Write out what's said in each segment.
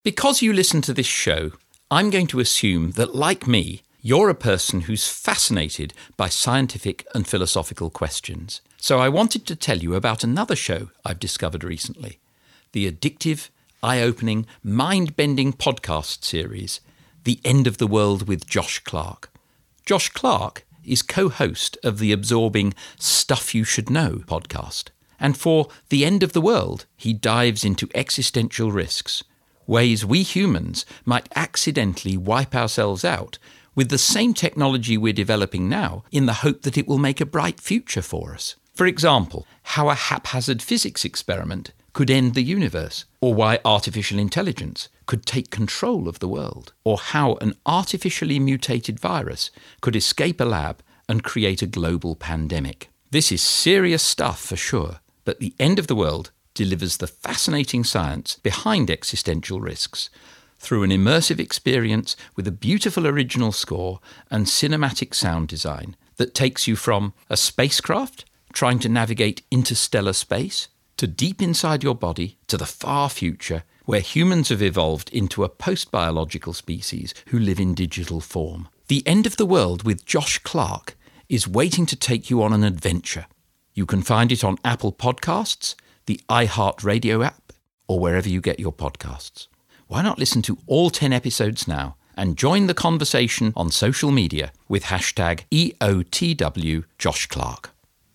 Because you listen to this show, I'm going to assume that, like me, you're a person who's fascinated by scientific and philosophical questions. So I wanted to tell you about another show I've discovered recently, the addictive, eye-opening, mind-bending podcast series, The End of the World with Josh Clark. Josh Clark is co-host of the absorbing Stuff You Should Know podcast. And for The End of the World, he dives into existential risks, ways we humans might accidentally wipe ourselves out with the same technology we're developing now in the hope that it will make a bright future for us. For example, how a haphazard physics experiment could end the universe, or why artificial intelligence could take control of the world, or how an artificially mutated virus could escape a lab and create a global pandemic. This is serious stuff for sure, but The End of the World delivers the fascinating science behind existential risks through an immersive experience with a beautiful original score and cinematic sound design that takes you from a spacecraft trying to navigate interstellar space to deep inside your body to the far future where humans have evolved into a post-biological species who live in digital form. The End of the World with Josh Clark is waiting to take you on an adventure. You can find it on Apple Podcasts, the iHeartRadio app, or wherever you get your podcasts. Why not listen to all 10 episodes now and join the conversation on social media with hashtag EOTW Josh Clark.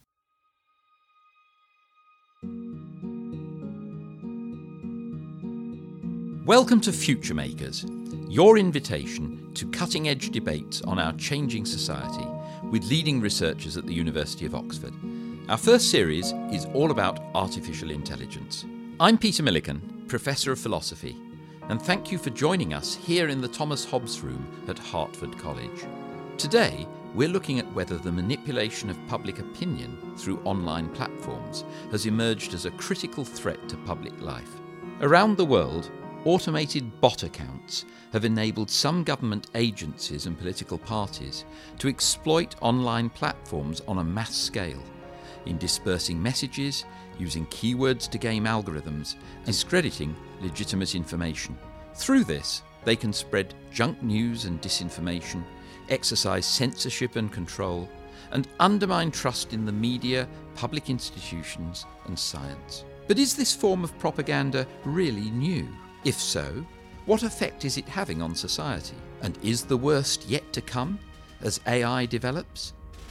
Welcome to Future Makers, your invitation to cutting-edge debates on our changing society with leading researchers at the University of Oxford. Our first series is all about artificial intelligence. I'm Peter Milliken, Professor of Philosophy, and thank you for joining us here in the Thomas Hobbes Room at Hertford College. Today, we're looking at whether the manipulation of public opinion through online platforms has emerged as a critical threat to public life. Around the world, automated bot accounts have enabled some government agencies and political parties to exploit online platforms on a mass scale, in dispersing messages, using keywords to game algorithms, discrediting legitimate information. Through this, they can spread junk news and disinformation, exercise censorship and control, and undermine trust in the media, public institutions, and science. But is this form of propaganda really new? If so, what effect is it having on society? And is the worst yet to come as AI develops?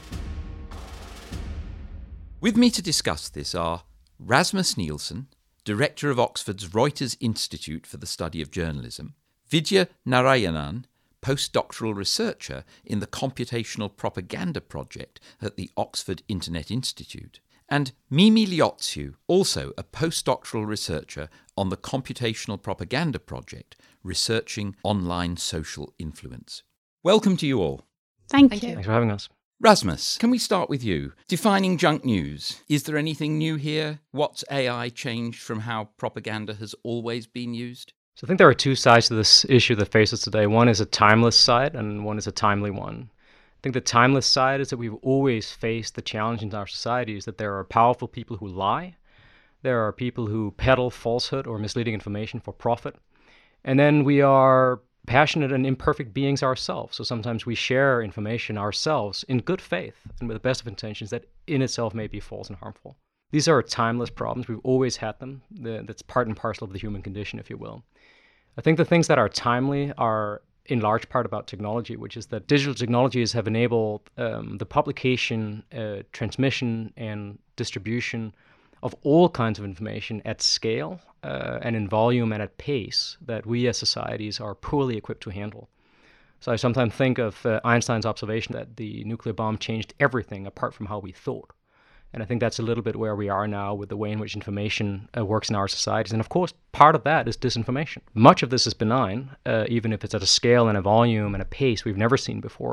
With me to discuss this are Rasmus Nielsen, Director of Oxford's Reuters Institute for the Study of Journalism, Vidya Narayanan, postdoctoral researcher in the Computational Propaganda Project at the Oxford Internet Institute, and Mimi Liotsiu, also a postdoctoral researcher on the Computational Propaganda Project, researching online social influence. Welcome to you all. Thank you. Thanks for having us. Rasmus, can we start with you? Defining junk news. Is there anything new here? What's AI changed from how propaganda has always been used? So I think there are two sides to this issue that faces today. One is a timeless side and one is a timely one. I think the timeless side is that we've always faced the challenge in our societies that there are powerful people who lie. There are people who peddle falsehood or misleading information for profit. And then we are passionate and imperfect beings ourselves. So sometimes we share information ourselves in good faith and with the best of intentions that in itself may be false and harmful. These are timeless problems. We've always had them. That's part and parcel of the human condition, if you will. I think the things that are timely are in large part about technology, which is that digital technologies have enabled the publication, transmission, and distribution of all kinds of information at scale and in volume and at pace that we as societies are poorly equipped to handle. So I sometimes think of Einstein's observation that the nuclear bomb changed everything apart from how we thought. And I think that's a little bit where we are now with the way in which information works in our societies. And of course, part of that is disinformation. Much of this is benign, even if it's at a scale and a volume and a pace we've never seen before.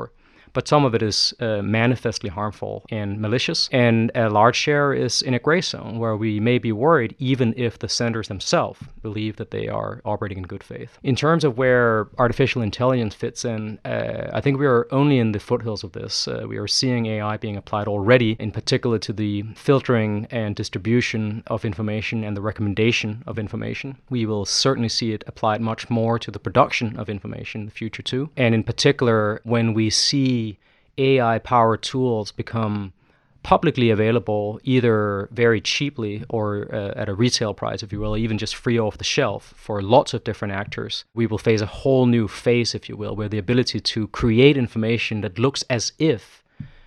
but some of it is manifestly harmful and malicious, and a large share is in a gray zone where we may be worried even if the senders themselves believe that they are operating in good faith. In terms of where artificial intelligence fits in, I think we are only in the foothills of this. We are seeing AI being applied already, in particular to the filtering and distribution of information and the recommendation of information. We will certainly see it applied much more to the production of information in the future too. And in particular, when we see AI-powered tools become publicly available either very cheaply or at a retail price, if you will, even just free off the shelf for lots of different actors, we will face a whole new phase, if you will, where the ability to create information that looks as if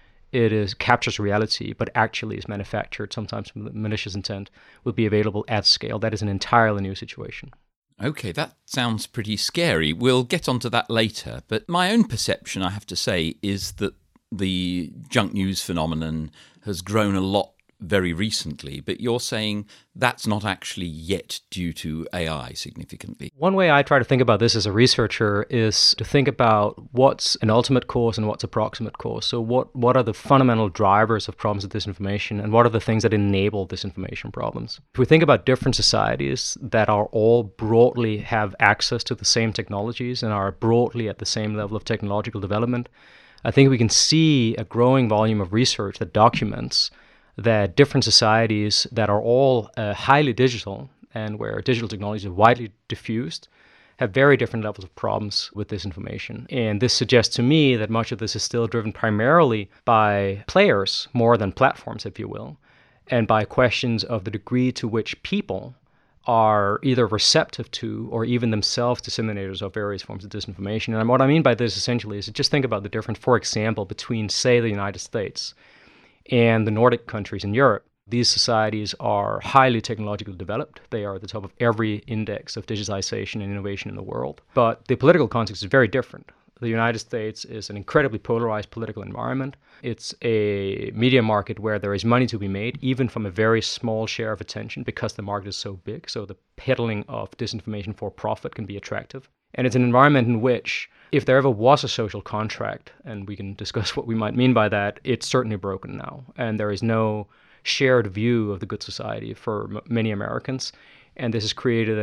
it captures reality, but actually is manufactured, sometimes with malicious intent, will be available at scale. That is an entirely new situation. Okay, that sounds pretty scary. We'll get onto that later. But my own perception, I have to say, is that the junk news phenomenon has grown a lot very recently, but you're saying that's not actually yet due to AI significantly. One way I try to think about this as a researcher is to think about what's an ultimate cause and what's a proximate cause. So what are the fundamental drivers of problems with disinformation, and what are the things that enable disinformation problems? If we think about different societies that are all broadly have access to the same technologies and are broadly at the same level of technological development, I think we can see a growing volume of research that documents that different societies that are all highly digital and where digital technologies are widely diffused have very different levels of problems with disinformation. And this suggests to me that much of this is still driven primarily by players more than platforms, if you will, and by questions of the degree to which people are either receptive to or even themselves disseminators of various forms of disinformation. And what I mean by this essentially is to just think about the difference, for example, between, say, the United States and the Nordic countries in Europe. These societies are highly technologically developed. They are at the top of every index of digitization and innovation in the world. But the political context is very different. The United States is an incredibly polarized political environment. It's a media market where there is money to be made, even from a very small share of attention, because the market is so big. So the peddling of disinformation for profit can be attractive. And it's an environment in which, if there ever was a social contract, and we can discuss what we might mean by that, it's certainly broken now. And there is no shared view of the good society for many Americans. And this has created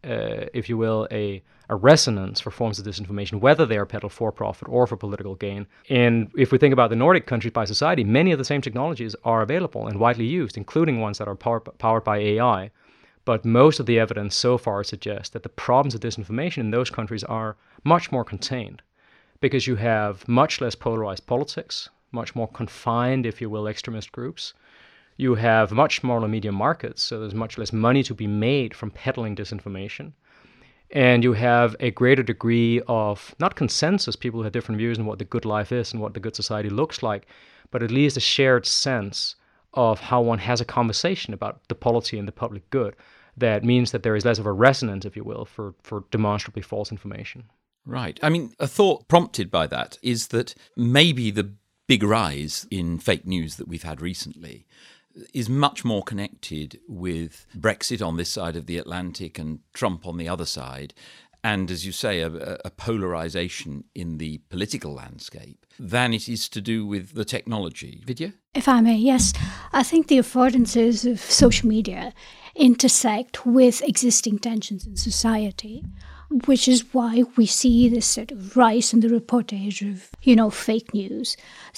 if you will, a resonance for forms of disinformation, whether they are peddled for profit or for political gain. And if we think about the Nordic countries by society, many of the same technologies are available and widely used, including ones that are powered by AI. But most of the evidence so far suggests that the problems of disinformation in those countries are much more contained, because you have much less polarized politics, much more confined, if you will, extremist groups. You have much smaller media markets, so there's much less money to be made from peddling disinformation. And you have a greater degree of, not consensus, people who have different views on what the good life is and what the good society looks like, but at least a shared sense of how one has a conversation about the polity and the public good. That means that there is less of a resonance, if you will, for demonstrably false information. Right. I mean, a thought prompted by that is that maybe the big rise in fake news that we've had recently is much more connected with Brexit on this side of the Atlantic and Trump on the other side, and, as you say, a polarization in the political landscape, than it is to do with the technology. Vidya? If I may, yes. I think the affordances of social media intersect with existing tensions in society, which is why we see this sort of rise in the reportage of, fake news.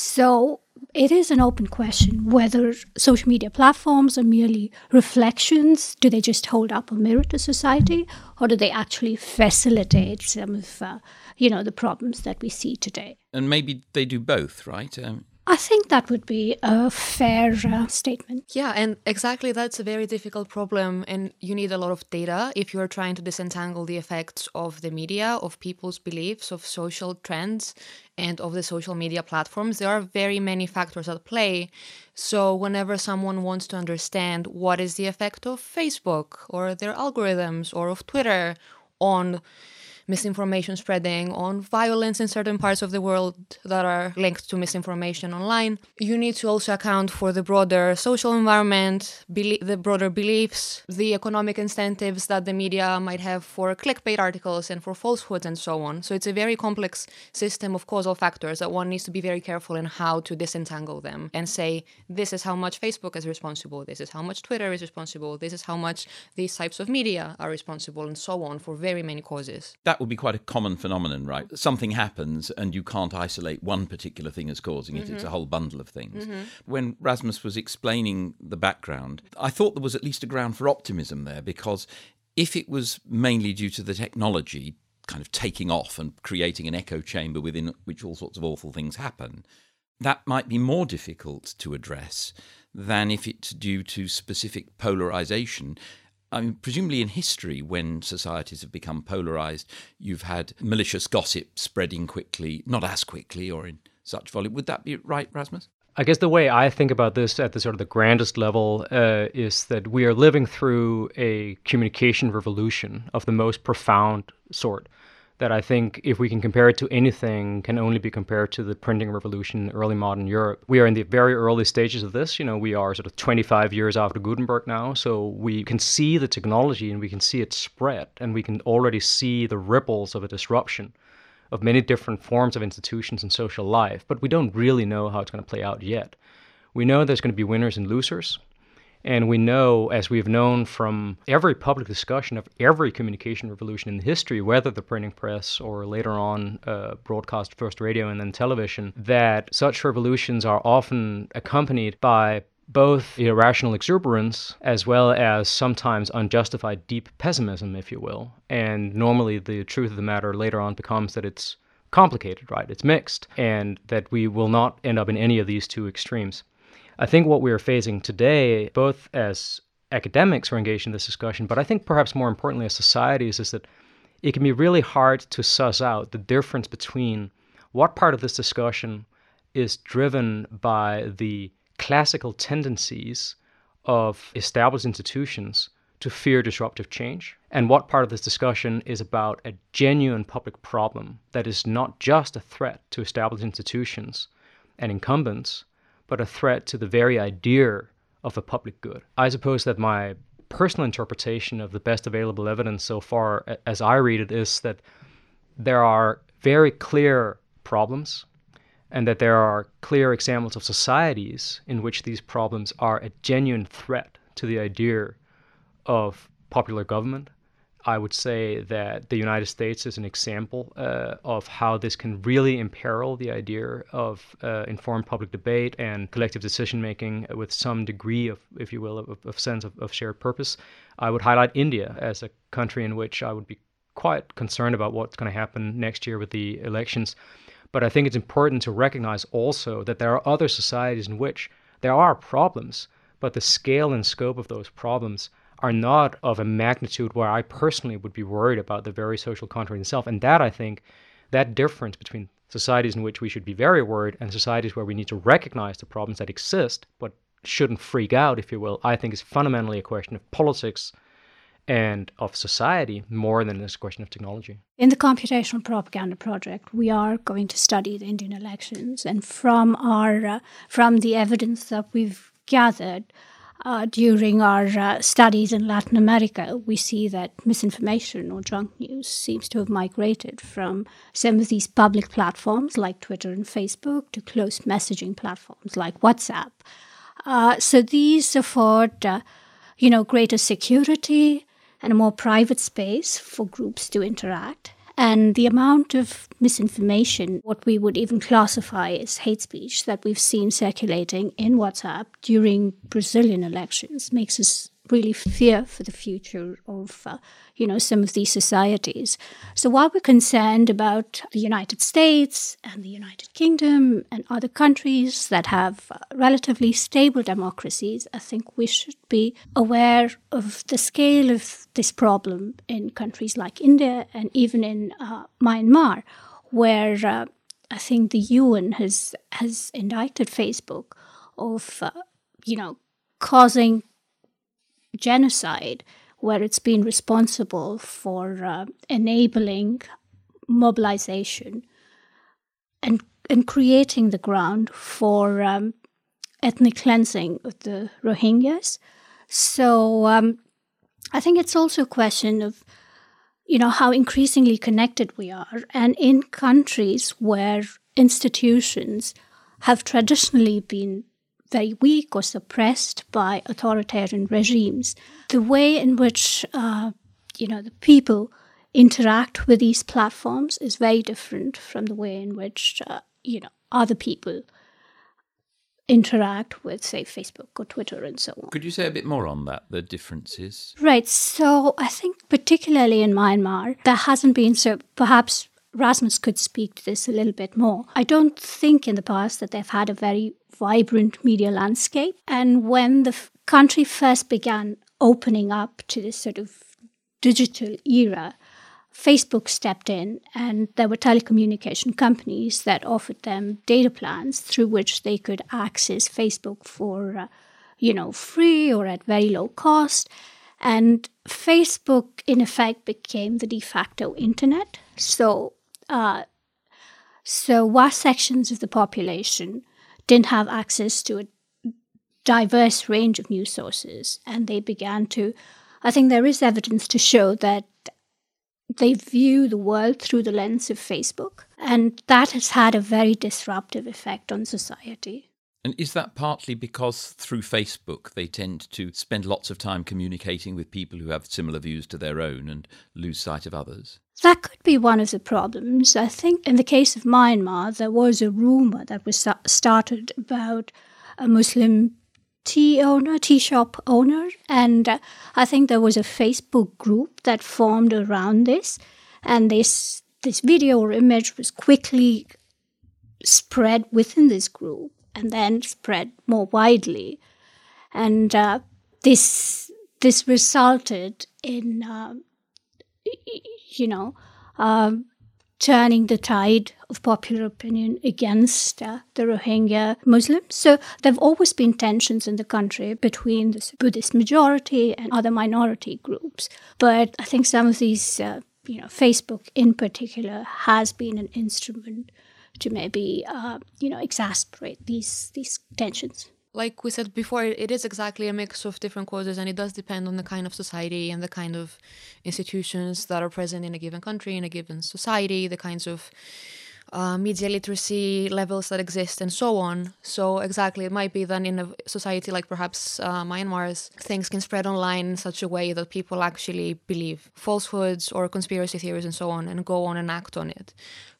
So it is an open question whether social media platforms are merely reflections. Do they just hold up a mirror to society, or do they actually facilitate some of, the problems that we see today? And maybe they do both, right? I think that would be a fair statement. Yeah, and exactly that's a very difficult problem, and you need a lot of data if you're trying to disentangle the effects of the media, of people's beliefs, of social trends, and of the social media platforms. There are very many factors at play. So whenever someone wants to understand what is the effect of Facebook or their algorithms or of Twitter on misinformation spreading, on violence in certain parts of the world that are linked to misinformation online. You need to also account for the broader social environment, the broader beliefs, the economic incentives that the media might have for clickbait articles and for falsehoods and so on. So it's a very complex system of causal factors that one needs to be very careful in how to disentangle them and say, this is how much Facebook is responsible, this is how much Twitter is responsible, this is how much these types of media are responsible, and so on, for very many causes. That would be quite a common phenomenon, right? Something happens and you can't isolate one particular thing as causing it. It's a whole bundle of things. When Rasmus was explaining the background, I thought there was at least a ground for optimism there, because if it was mainly due to the technology kind of taking off and creating an echo chamber within which all sorts of awful things happen, that might be more difficult to address than if it's due to specific polarization. I mean, presumably in history, when societies have become polarized, you've had malicious gossip spreading quickly, not as quickly or in such volume. Would that be right, Rasmus? I guess the way I think about this at the sort of the grandest level is that we are living through a communication revolution of the most profound sort, that I think, if we can compare it to anything, can only be compared to the printing revolution in early modern Europe. We are in the very early stages of this. We are sort of 25 years after Gutenberg now, so we can see the technology and we can see it spread, and we can already see the ripples of a disruption of many different forms of institutions and social life, but we don't really know how it's going to play out yet. We know there's going to be winners and losers. And we know, as we've known from every public discussion of every communication revolution in history, whether the printing press or later on broadcast first radio and then television, that such revolutions are often accompanied by both irrational exuberance as well as sometimes unjustified deep pessimism, if you will. And normally the truth of the matter later on becomes that it's complicated, right? It's mixed, and that we will not end up in any of these two extremes. I think what we are facing today, both as academics who are engaged in this discussion, but I think perhaps more importantly as societies, is that it can be really hard to suss out the difference between what part of this discussion is driven by the classical tendencies of established institutions to fear disruptive change, and what part of this discussion is about a genuine public problem that is not just a threat to established institutions and incumbents, but a threat to the very idea of a public good. I suppose that my personal interpretation of the best available evidence so far, as I read it, is that there are very clear problems, and that there are clear examples of societies in which these problems are a genuine threat to the idea of popular government. I would say that the United States is an example of how this can really imperil the idea of informed public debate and collective decision-making with some degree of, if you will, of sense of shared purpose. I would highlight India as a country in which I would be quite concerned about what's going to happen next year with the elections. But I think it's important to recognize also that there are other societies in which there are problems, but the scale and scope of those problems are not of a magnitude where I personally would be worried about the very social contract itself. And that, I think, that difference between societies in which we should be very worried and societies where we need to recognize the problems that exist, but shouldn't freak out, if you will, I think is fundamentally a question of politics and of society more than it's a question of technology. In the Computational Propaganda Project, we are going to study the Indian elections, and from the evidence that we've gathered during our studies in Latin America, we see that misinformation or junk news seems to have migrated from some of these public platforms like Twitter and Facebook to closed messaging platforms like WhatsApp. So these afford, greater security and a more private space for groups to interact. And the amount of misinformation, what we would even classify as hate speech that we've seen circulating in WhatsApp during Brazilian elections, makes us really fear for the future of, some of these societies. So while we're concerned about the United States and the United Kingdom and other countries that have relatively stable democracies, I think we should be aware of the scale of this problem in countries like India and even in Myanmar, where I think the UN has indicted Facebook of, causing genocide where it's been responsible for enabling mobilization and creating the ground for ethnic cleansing of the Rohingyas. So I think it's also a question of, how increasingly connected we are. And in countries where institutions have traditionally been very weak or suppressed by authoritarian regimes, the way in which, the people interact with these platforms is very different from the way in which, other people interact with, say, Facebook or Twitter and so on. Could you say a bit more on that, the differences? Right. So I think particularly in Myanmar, there hasn't been, so perhaps Rasmus could speak to this a little bit more. I don't think in the past that they've had a very vibrant media landscape. And when the country first began opening up to this sort of digital era, Facebook stepped in, and there were telecommunication companies that offered them data plans through which they could access Facebook for, free or at very low cost. And Facebook, in effect, became the de facto internet. So vast sections of the population didn't have access to a diverse range of news sources, and they began to, I think there is evidence to show that they view the world through the lens of Facebook, and that has had a very disruptive effect on society. And is that partly because through Facebook they tend to spend lots of time communicating with people who have similar views to their own and lose sight of others? That could be one of the problems. I think in the case of Myanmar, there was a rumor that was started about a Muslim tea shop owner, and I think there was a Facebook group that formed around this, and this video or image was quickly spread within this group and then spread more widely, and this resulted in turning the tide of popular opinion against the Rohingya Muslims. So there have always been tensions in the country between the Buddhist majority and other minority groups. But I think some of these, Facebook in particular, has been an instrument to maybe, exacerbate these tensions. Like we said before, it is exactly a mix of different causes, and it does depend on the kind of society and the kind of institutions that are present in a given country, in a given society, the kinds of media literacy levels that exist, and so on. So exactly, it might be that in a society like perhaps Myanmar's, things can spread online in such a way that people actually believe falsehoods or conspiracy theories and so on, and go on and act on it.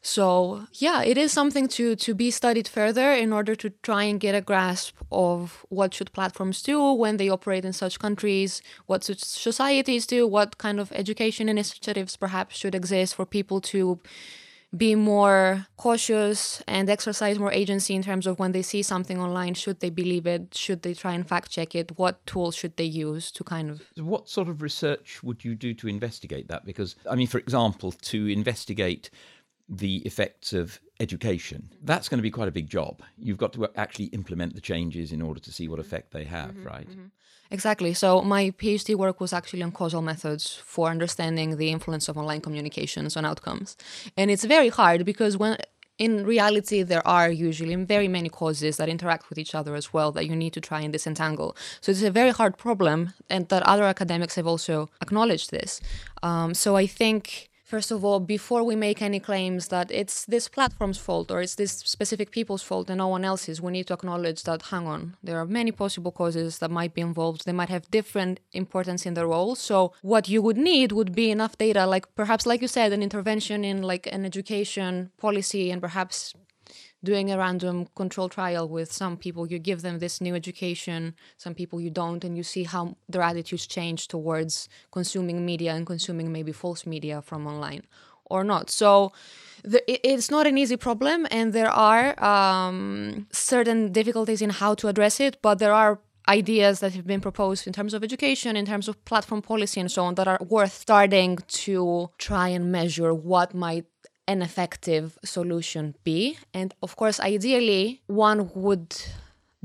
So yeah, it is something to be studied further in order to try and get a grasp of what should platforms do when they operate in such countries, what should societies do, what kind of education initiatives perhaps should exist for people to be more cautious and exercise more agency in terms of when they see something online, should they believe it, should they try and fact check it, what tools should they use to kind of... What sort of research would you do to investigate that? Because, for example, to investigate the effects of education, that's going to be quite a big job. You've got to actually implement the changes in order to see what effect they have, right? Mm-hmm. Exactly. So my PhD work was actually on causal methods for understanding the influence of online communications on outcomes. And it's very hard because in reality, there are usually very many causes that interact with each other as well that you need to try and disentangle. So it's a very hard problem, and that other academics have also acknowledged this. So I think... First of all, before we make any claims that it's this platform's fault or it's this specific people's fault and no one else's, we need to acknowledge that, hang on, there are many possible causes that might be involved. They might have different importance in their role. So what you would need would be enough data, like perhaps, like you said, an intervention in like an education policy, and perhaps doing a random control trial with some people. You give them this new education, some people you don't, and you see how their attitudes change towards consuming media and consuming maybe false media from online or not. So it's not an easy problem, and there are certain difficulties in how to address it, but there are ideas that have been proposed in terms of education, in terms of platform policy and so on, that are worth starting to try and measure what might an effective solution be. And of course, ideally, one would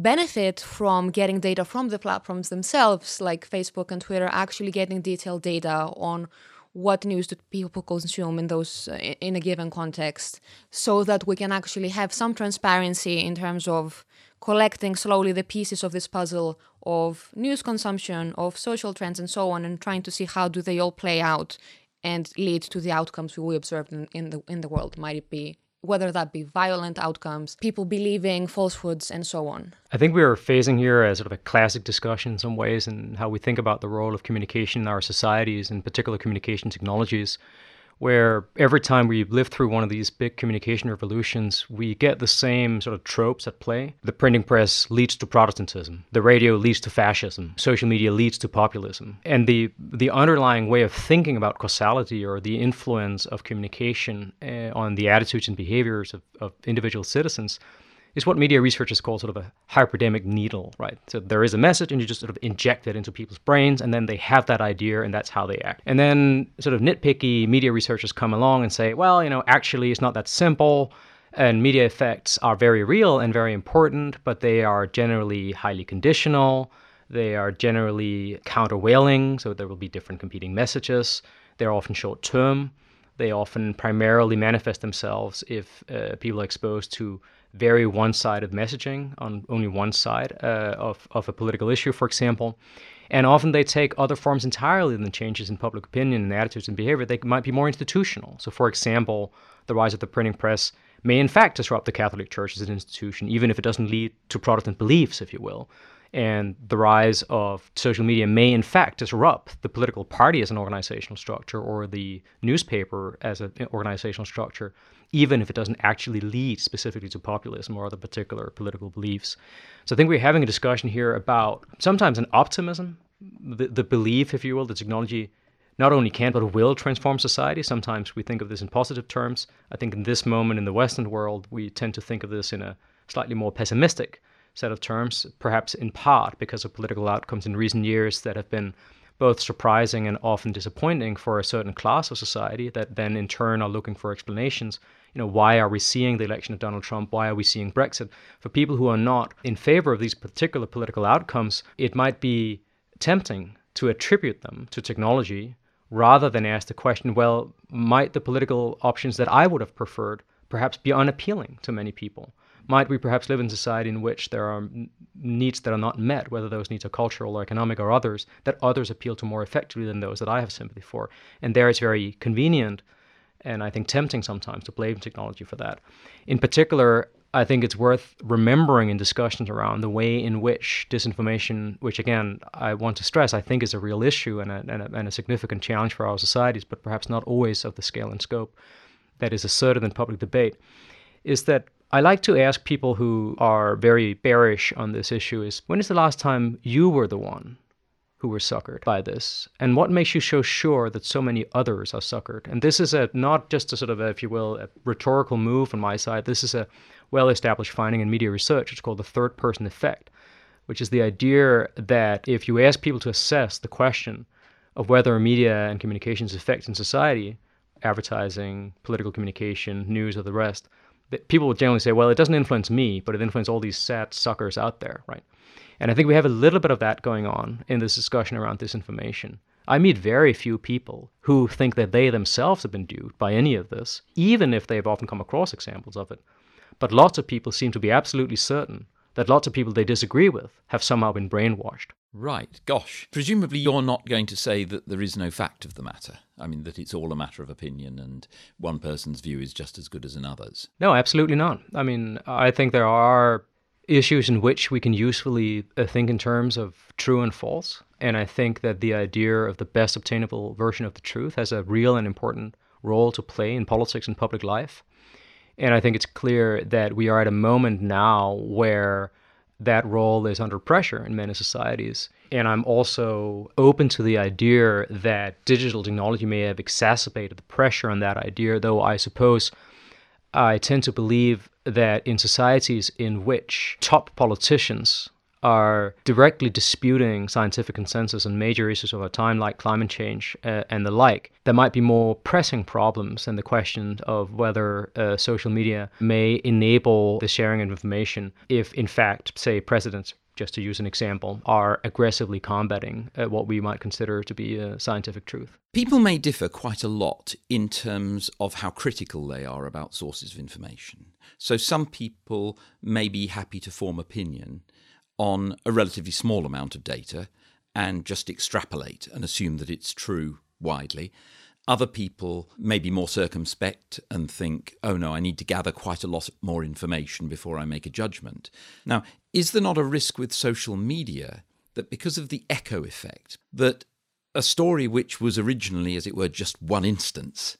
benefit from getting data from the platforms themselves, like Facebook and Twitter, actually getting detailed data on what news do people consume in a given context, so that we can actually have some transparency in terms of collecting slowly the pieces of this puzzle of news consumption, of social trends, and so on, and trying to see how do they all play out and lead to the outcomes we observed in the world. Might it be whether that be violent outcomes, people believing falsehoods, and so on. I think we are facing here a sort of a classic discussion in some ways in how we think about the role of communication in our societies, in particular communication technologies, where every time we live through one of these big communication revolutions, we get the same sort of tropes at play. The printing press leads to Protestantism. The radio leads to fascism. Social media leads to populism. And the underlying way of thinking about causality, or the influence of communication on the attitudes and behaviors of individual citizens, is what media researchers call sort of a hyperdemic needle, right? So there is a message and you just sort of inject it into people's brains, and then they have that idea and that's how they act. And then sort of nitpicky media researchers come along and say, well, actually it's not that simple, and media effects are very real and very important, but they are generally highly conditional. They are generally countervailing, so there will be different competing messages. They're often short-term. They often primarily manifest themselves if people are exposed to very one-sided messaging on only one side of a political issue, for example. And often they take other forms entirely than changes in public opinion and attitudes and behavior. They might be more institutional. So, for example, the rise of the printing press may in fact disrupt the Catholic Church as an institution, even if it doesn't lead to Protestant beliefs, if you will. And the rise of social media may in fact disrupt the political party as an organizational structure, or the newspaper as an organizational structure, even if it doesn't actually lead specifically to populism or other particular political beliefs. So I think we're having a discussion here about sometimes an optimism, the belief, if you will, that technology not only can but will transform society. Sometimes we think of this in positive terms. I think in this moment in the Western world, we tend to think of this in a slightly more pessimistic set of terms, perhaps in part because of political outcomes in recent years that have been both surprising and often disappointing for a certain class of society that then in turn are looking for explanations. Why are we seeing the election of Donald Trump? Why are we seeing Brexit? For people who are not in favor of these particular political outcomes, it might be tempting to attribute them to technology rather than ask the question, well, might the political options that I would have preferred perhaps be unappealing to many people? Might we perhaps live in a society in which there are needs that are not met, whether those needs are cultural or economic or others, that others appeal to more effectively than those that I have sympathy for? And there it's very convenient and I think tempting sometimes to blame technology for that. In particular, I think it's worth remembering in discussions around the way in which disinformation, which again, I want to stress, I think is a real issue and a significant challenge for our societies, but perhaps not always of the scale and scope that is asserted in public debate, is that I like to ask people who are very bearish on this issue is, when is the last time you were the one who were suckered by this? And what makes you so sure that so many others are suckered? And this is not just a sort of, if you will, a rhetorical move on my side. This is a well-established finding in media research. It's called the third-person effect, which is the idea that if you ask people to assess the question of whether media and communications affect in society, advertising, political communication, news, or the rest, that people would generally say, well, it doesn't influence me, but it influences all these sad suckers out there, right? And I think we have a little bit of that going on in this discussion around disinformation. I meet very few people who think that they themselves have been duped by any of this, even if they've often come across examples of it. But lots of people seem to be absolutely certain that lots of people they disagree with have somehow been brainwashed. Right, gosh. Presumably you're not going to say that there is no fact of the matter. I mean, that it's all a matter of opinion and one person's view is just as good as another's. No, absolutely not. I mean, I think there are issues in which we can usefully think in terms of true and false. And I think that the idea of the best obtainable version of the truth has a real and important role to play in politics and public life. And I think it's clear that we are at a moment now where that role is under pressure in many societies. And I'm also open to the idea that digital technology may have exacerbated the pressure on that idea, though I suppose I tend to believe that in societies in which top politicians are directly disputing scientific consensus on major issues of our time, like climate change and the like, there might be more pressing problems than the question of whether social media may enable the sharing of information if, in fact, say, presidents, just to use an example, are aggressively combating what we might consider to be a scientific truth. People may differ quite a lot in terms of how critical they are about sources of information. So some people may be happy to form opinion on a relatively small amount of data and just extrapolate and assume that it's true widely. Other people may be more circumspect and think, oh no, I need to gather quite a lot more information before I make a judgment. Now, is there not a risk with social media that because of the echo effect, that a story which was originally, as it were, just one instance,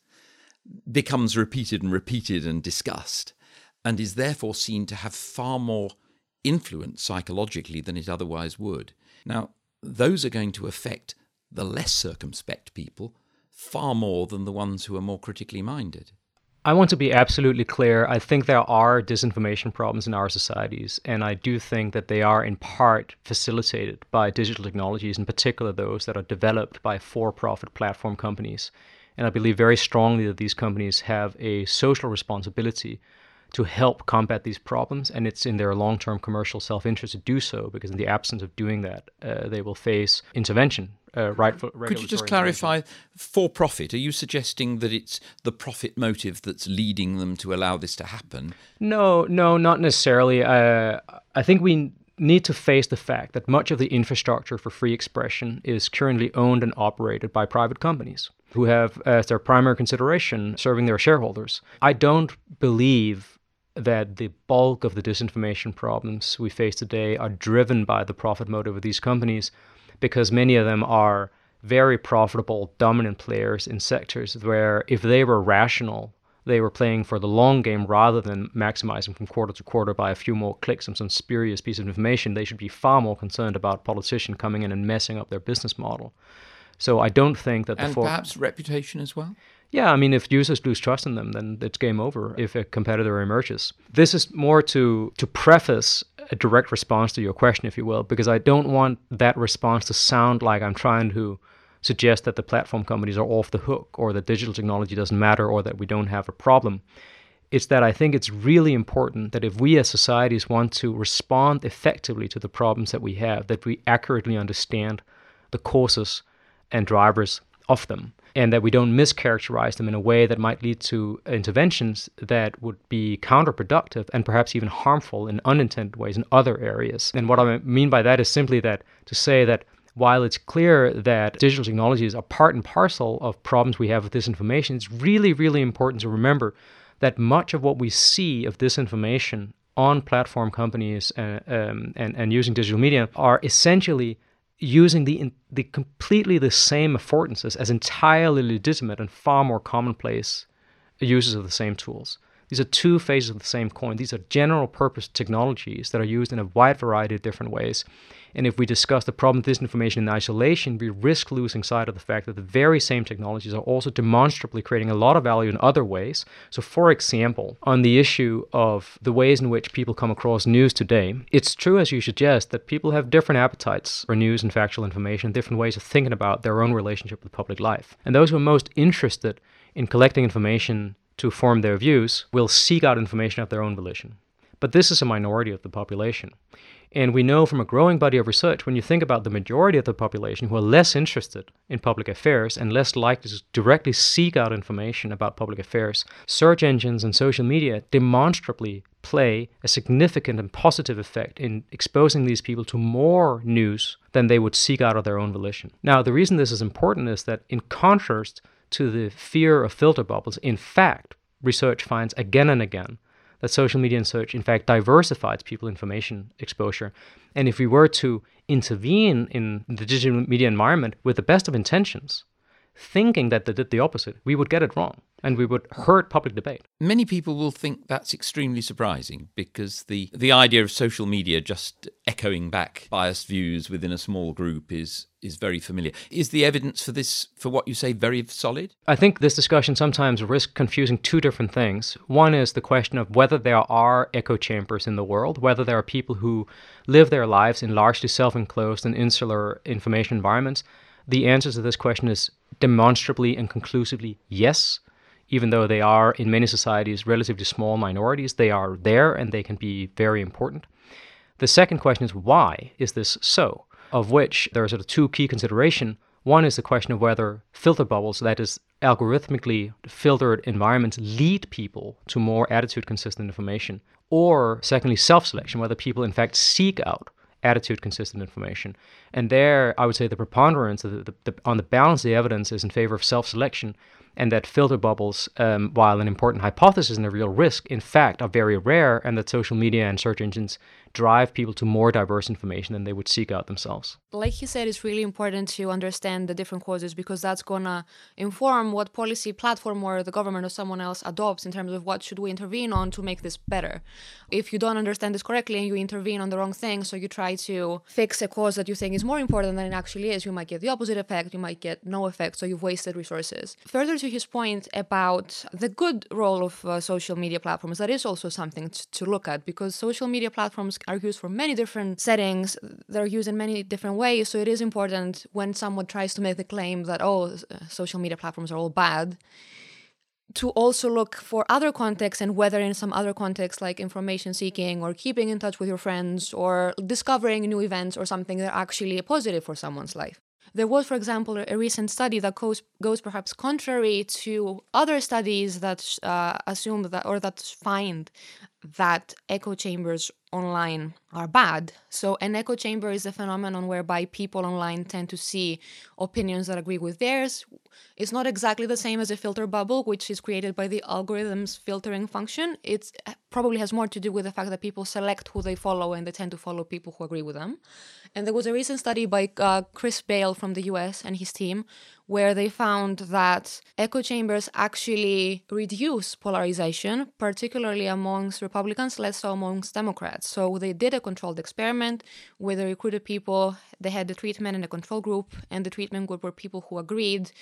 becomes repeated and discussed, and is therefore seen to have far more influence psychologically than it otherwise would? Now, those are going to affect the less circumspect people far more than the ones who are more critically minded. I want to be absolutely clear. I think there are disinformation problems in our societies, and I do think that they are in part facilitated by digital technologies, in particular those that are developed by for-profit platform companies. And I believe very strongly that these companies have a social responsibility to help combat these problems, and it's in their long-term commercial self-interest to do so, because in the absence of doing that, they will face intervention. Could you just clarify, for profit? Are you suggesting that it's the profit motive that's leading them to allow this to happen? No, not necessarily. I think we need to face the fact that much of the infrastructure for free expression is currently owned and operated by private companies who have as their primary consideration serving their shareholders. I don't believe that the bulk of the disinformation problems we face today are driven by the profit motive of these companies, because many of them are very profitable, dominant players in sectors where if they were rational, they were playing for the long game rather than maximizing from quarter to quarter by a few more clicks on some spurious piece of information. They should be far more concerned about politicians coming in and messing up their business model. So I don't think that perhaps reputation as well? Yeah, I mean, if users lose trust in them, then it's game over if a competitor emerges. This is more to preface a direct response to your question, if you will, because I don't want that response to sound like I'm trying to suggest that the platform companies are off the hook, or that digital technology doesn't matter, or that we don't have a problem. It's that I think it's really important that if we as societies want to respond effectively to the problems that we have, that we accurately understand the causes and drivers of them, and that we don't mischaracterize them in a way that might lead to interventions that would be counterproductive and perhaps even harmful in unintended ways in other areas. And what I mean by that is simply that to say that while it's clear that digital technologies are part and parcel of problems we have with disinformation, it's really, really important to remember that much of what we see of disinformation on platform companies and using digital media are essentially using the completely the same affordances as entirely legitimate and far more commonplace uses of the same tools. These are two faces of the same coin. These are general purpose technologies that are used in a wide variety of different ways. And if we discuss the problem of disinformation in isolation, we risk losing sight of the fact that the very same technologies are also demonstrably creating a lot of value in other ways. So for example, on the issue of the ways in which people come across news today, it's true, as you suggest, that people have different appetites for news and factual information, different ways of thinking about their own relationship with public life. And those who are most interested in collecting information to form their views will seek out information of their own volition. But this is a minority of the population. And we know from a growing body of research, when you think about the majority of the population who are less interested in public affairs and less likely to directly seek out information about public affairs, search engines and social media demonstrably play a significant and positive effect in exposing these people to more news than they would seek out of their own volition. Now, the reason this is important is that in contrast to the fear of filter bubbles, in fact, research finds again and again that social media and search, in fact, diversifies people's information exposure. And if we were to intervene in the digital media environment with the best of intentions, thinking that they did the opposite, we would get it wrong. And we would hurt public debate. Many people will think that's extremely surprising because the idea of social media just echoing back biased views within a small group is very familiar. Is the evidence for this, for what you say, very solid? I think this discussion sometimes risks confusing two different things. One is the question of whether there are echo chambers in the world, whether there are people who live their lives in largely self-enclosed and insular information environments. The answer to this question is demonstrably and conclusively yes. Even though they are, in many societies, relatively small minorities, they are there and they can be very important. The second question is, why is this so? Of which there are sort of two key considerations. One is the question of whether filter bubbles, that is, algorithmically filtered environments, lead people to more attitude-consistent information. Or, secondly, self-selection, whether people in fact seek out attitude-consistent information. And there, I would say the preponderance, on the balance of the evidence is in favor of self-selection, and that filter bubbles, while an important hypothesis and a real risk, in fact, are very rare, and that social media and search engines drive people to more diverse information than they would seek out themselves. Like he said, it's really important to understand the different causes because that's going to inform what policy platform or the government or someone else adopts in terms of what should we intervene on to make this better. If you don't understand this correctly and you intervene on the wrong thing, so you try to fix a cause that you think is more important than it actually is, you might get the opposite effect, you might get no effect, so you've wasted resources. Further to his point about the good role of social media platforms, that is also something to look at because social media platforms are used for many different settings, they're used in many different ways, so it is important when someone tries to make the claim that, social media platforms are all bad, to also look for other contexts and whether in some other contexts like information seeking or keeping in touch with your friends or discovering new events or something that are actually a positive for someone's life. There was, for example, a recent study that goes perhaps contrary to other studies that assume that or that find that echo chambers online are bad. So an echo chamber is a phenomenon whereby people online tend to see opinions that agree with theirs. It's not exactly the same as a filter bubble, which is created by the algorithm's filtering function. It probably has more to do with the fact that people select who they follow and they tend to follow people who agree with them. And there was a recent study by Chris Bale from the US and his team where they found that echo chambers actually reduce polarization, particularly amongst Republicans, less so amongst Democrats. So they did a controlled experiment where they recruited people, they had the treatment and a control group, and the treatment group were people who agreed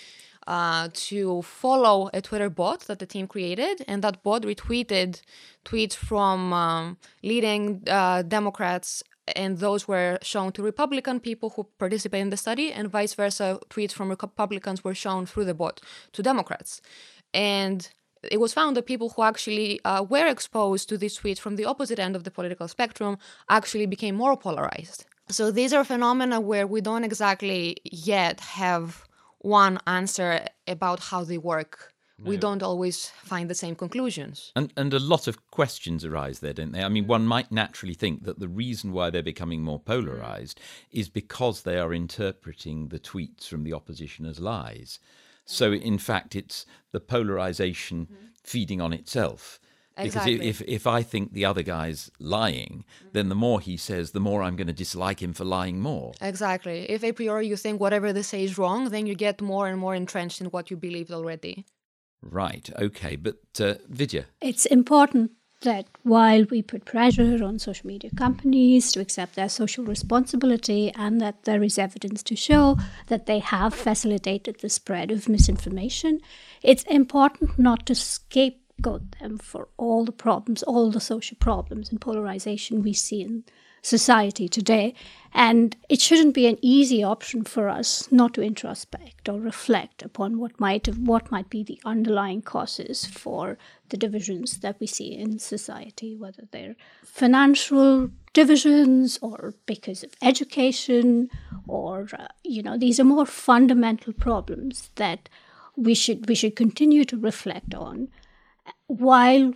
to follow a Twitter bot that the team created, and that bot retweeted tweets from leading Democrats, and those were shown to Republican people who participate in the study, and vice versa, tweets from Republicans were shown through the bot to Democrats. And it was found that people who actually were exposed to these tweets from the opposite end of the political spectrum actually became more polarized. So these are phenomena where we don't exactly yet have one answer about how they work. No. We don't always find the same conclusions. And a lot of questions arise there, don't they? I mean, one might naturally think that the reason why they're becoming more polarized is because they are interpreting the tweets from the opposition as lies. So, in fact, it's the polarization feeding on itself. Exactly. Because if I think the other guy's lying, then the more he says, the more I'm going to dislike him for lying more. Exactly. If a priori you think whatever they say is wrong, then you get more and more entrenched in what you believed already. Right, okay. But Vidya? It's important that while we put pressure on social media companies to accept their social responsibility and that there is evidence to show that they have facilitated the spread of misinformation, it's important not to scapegoat them for all the problems, all the social problems and polarization we see in society today. And it shouldn't be an easy option for us not to introspect or reflect upon what might be the underlying causes for the divisions that we see in society, whether they're financial divisions or because of education or these are more fundamental problems that we should continue to reflect on while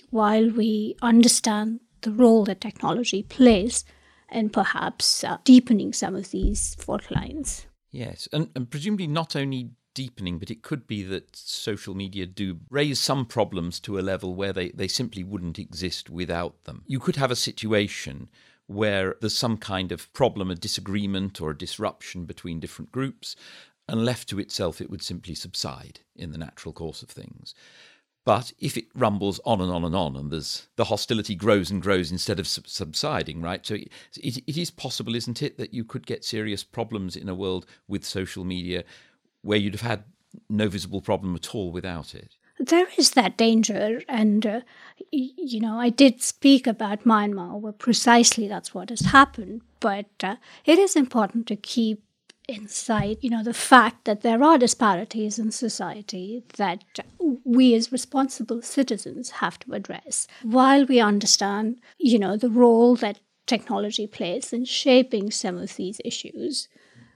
we understand the role that technology plays and perhaps deepening some of these fault lines. Yes, and presumably not only deepening, but it could be that social media do raise some problems to a level where they simply wouldn't exist without them. You could have a situation where there's some kind of problem, a disagreement or a disruption between different groups, and left to itself, it would simply subside in the natural course of things. But if it rumbles on and on and on, and the hostility grows and grows instead of subsiding, right? So it is possible, isn't it, that you could get serious problems in a world with social media where you'd have had no visible problem at all without it? There is that danger, and I did speak about Myanmar, where precisely that's what has happened. But it is important to keep in sight, the fact that there are disparities in society that we as responsible citizens have to address. While we understand, the role that technology plays in shaping some of these issues.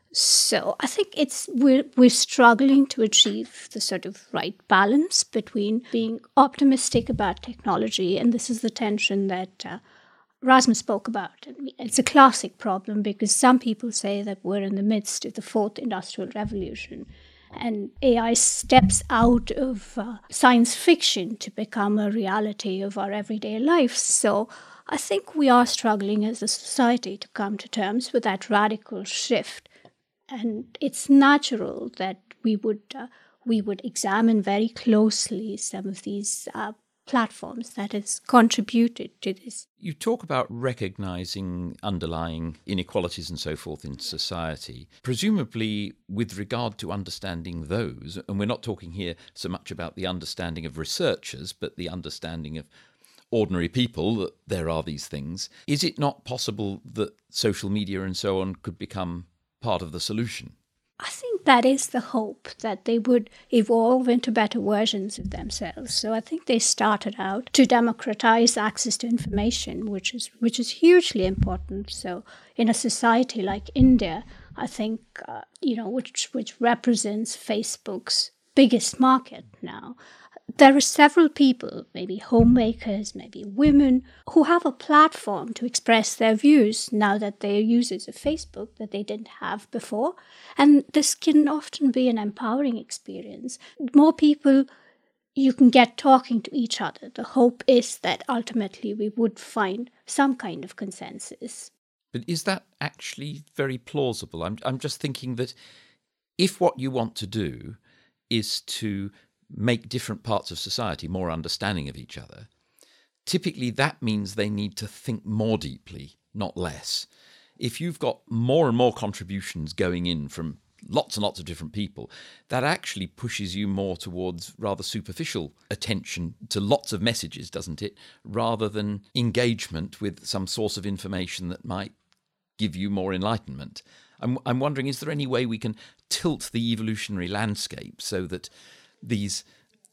So I think we're struggling to achieve the sort of right balance between being optimistic about technology, and this is the tension that Rasmus spoke about. It's a classic problem because some people say that we're in the midst of the fourth industrial revolution and AI steps out of science fiction to become a reality of our everyday lives. So I think we are struggling as a society to come to terms with that radical shift. And it's natural that we would examine very closely some of these platforms that has contributed to this. You talk about recognizing underlying inequalities and so forth in society, presumably with regard to understanding those, and we're not talking here so much about the understanding of researchers, but the understanding of ordinary people, that there are these things. Is it not possible that social media and so on could become part of the solution? I think that is the hope, that they would evolve into better versions of themselves. So I think they started out to democratize access to information, which is hugely important. So in a society like India, I think, which represents Facebook's biggest market now, there are several people, maybe homemakers, maybe women, who have a platform to express their views now that they are users of Facebook that they didn't have before. And this can often be an empowering experience. More people you can get talking to each other. The hope is that ultimately we would find some kind of consensus. But is that actually very plausible? I'm just thinking that if what you want to do is to make different parts of society more understanding of each other, typically that means they need to think more deeply, not less. If you've got more and more contributions going in from lots and lots of different people, that actually pushes you more towards rather superficial attention to lots of messages, doesn't it? Rather than engagement with some source of information that might give you more enlightenment. I'm wondering, is there any way we can tilt the evolutionary landscape so that these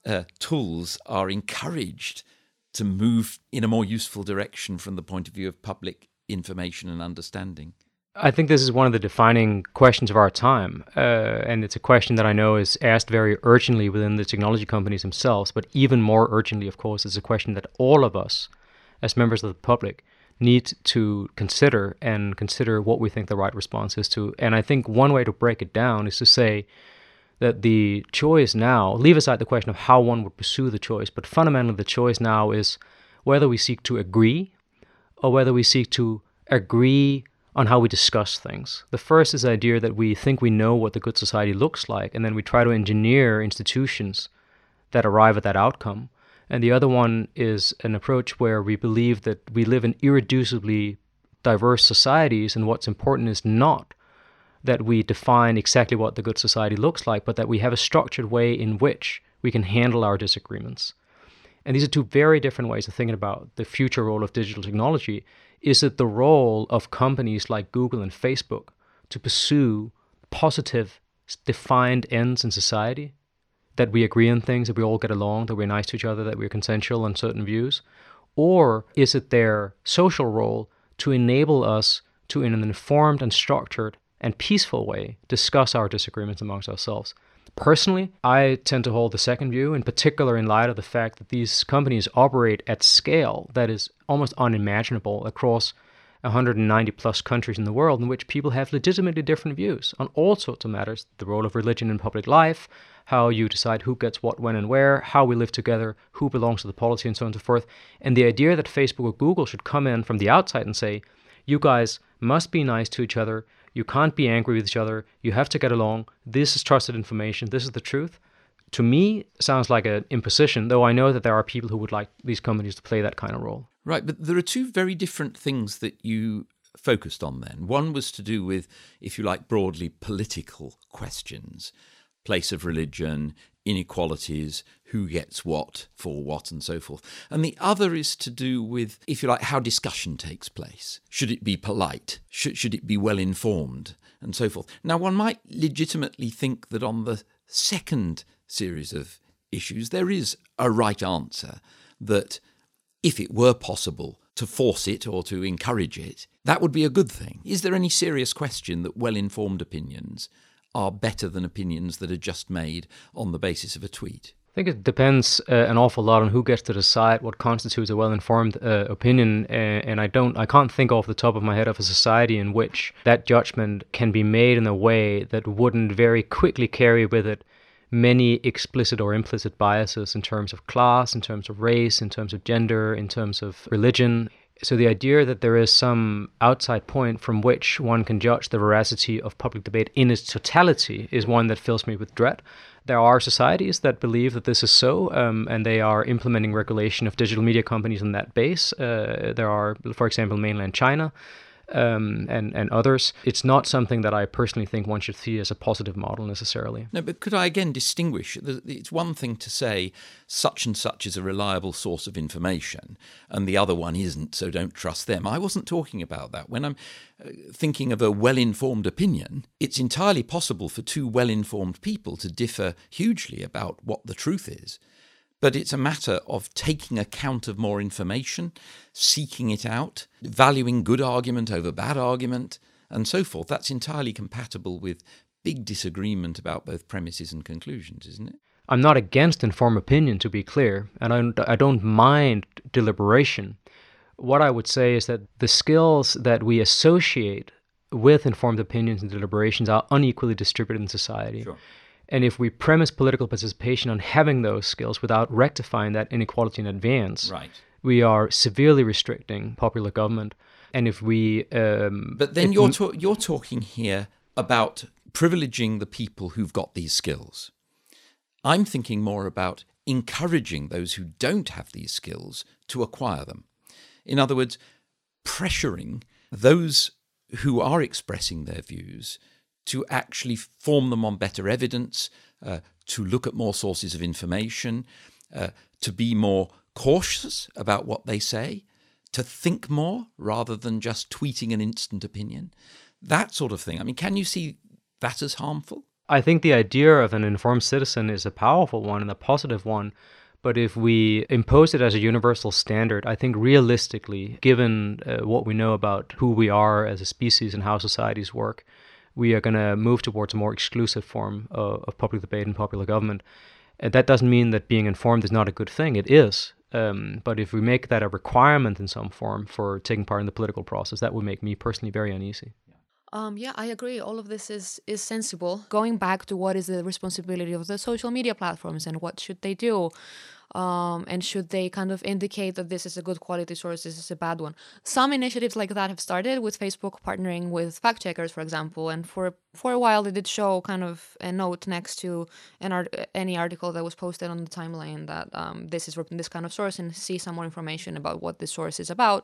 tools are encouraged to move in a more useful direction from the point of view of public information and understanding? I think this is one of the defining questions of our time, and it's a question that I know is asked very urgently within the technology companies themselves, but even more urgently, of course, is a question that all of us, as members of the public, need to consider what we think the right response is to. And I think one way to break it down is to say that the choice now, leave aside the question of how one would pursue the choice, but fundamentally the choice now is whether we seek to agree or whether we seek to agree on how we discuss things. The first is the idea that we think we know what the good society looks like, and then we try to engineer institutions that arrive at that outcome. And the other one is an approach where we believe that we live in irreducibly diverse societies, and what's important is not that we define exactly what the good society looks like, but that we have a structured way in which we can handle our disagreements. And these are two very different ways of thinking about the future role of digital technology. Is it the role of companies like Google and Facebook to pursue positive, defined ends in society? That we agree on things, that we all get along, that we're nice to each other, that we're consensual on certain views? Or is it their social role to enable us to, in an informed and structured and peaceful way, discuss our disagreements amongst ourselves? Personally, I tend to hold the second view, in particular in light of the fact that these companies operate at scale that is almost unimaginable across 190 plus countries in the world, in which people have legitimately different views on all sorts of matters: the role of religion in public life, how you decide who gets what, when, and where, how we live together, who belongs to the polity, and so on and so forth. And the idea that Facebook or Google should come in from the outside and say, you guys must be nice to each other, You can't be angry with each other. You have to get along. This is trusted information. This is the truth. To me, sounds like an imposition, though I know that there are people who would like these companies to play that kind of role. Right, but there are two very different things that you focused on then. One was to do with, if you like, broadly political questions, place of religion, inequalities, who gets what, for what, and so forth. And the other is to do with, if you like, how discussion takes place. Should it be polite? Should it be well-informed? And so forth. Now, one might legitimately think that on the second series of issues, there is a right answer, that if it were possible to force it or to encourage it, that would be a good thing. Is there any serious question that well-informed opinions are better than opinions that are just made on the basis of a tweet? I think it depends an awful lot on who gets to decide what constitutes a well-informed opinion, and I can't think off the top of my head of a society in which that judgment can be made in a way that wouldn't very quickly carry with it many explicit or implicit biases in terms of class, in terms of race, in terms of gender, in terms of religion. So the idea that there is some outside point from which one can judge the veracity of public debate in its totality is one that fills me with dread. There are societies that believe that this is so, and they are implementing regulation of digital media companies on that base. There are, for example, mainland China, and others. It's not something that I personally think one should see as a positive model necessarily. No, but could I again distinguish? It's one thing to say such and such is a reliable source of information and the other one isn't, so don't trust them. I wasn't talking about that. When I'm thinking of a well-informed opinion, it's entirely possible for two well-informed people to differ hugely about what the truth is. But it's a matter of taking account of more information, seeking it out, valuing good argument over bad argument, and so forth. That's entirely compatible with big disagreement about both premises and conclusions, isn't it? I'm not against informed opinion, to be clear, and I don't mind deliberation. What I would say is that the skills that we associate with informed opinions and deliberations are unequally distributed in society. Sure. And if we premise political participation on having those skills without rectifying that inequality in advance, right, we are severely restricting popular government. And if we... but then you're talking here about privileging the people who've got these skills. I'm thinking more about encouraging those who don't have these skills to acquire them. In other words, pressuring those who are expressing their views to actually form them on better evidence, to look at more sources of information, to be more cautious about what they say, to think more rather than just tweeting an instant opinion, that sort of thing. I mean, can you see that as harmful? I think the idea of an informed citizen is a powerful one and a positive one. But if we impose it as a universal standard, I think realistically, given what we know about who we are as a species and how societies work, we are going to move towards a more exclusive form of public debate and popular government. And that doesn't mean that being informed is not a good thing. It is. But if we make that a requirement in some form for taking part in the political process, that would make me personally very uneasy. Yeah, I agree. All of this is sensible. Going back to what is the responsibility of the social media platforms and what should they do? And should they kind of indicate that this is a good quality source, this is a bad one? Some initiatives like that have started with Facebook partnering with fact checkers, for example. And for a while, they did show kind of a note next to any article that was posted on the timeline that this is from this kind of source, and see some more information about what this source is about.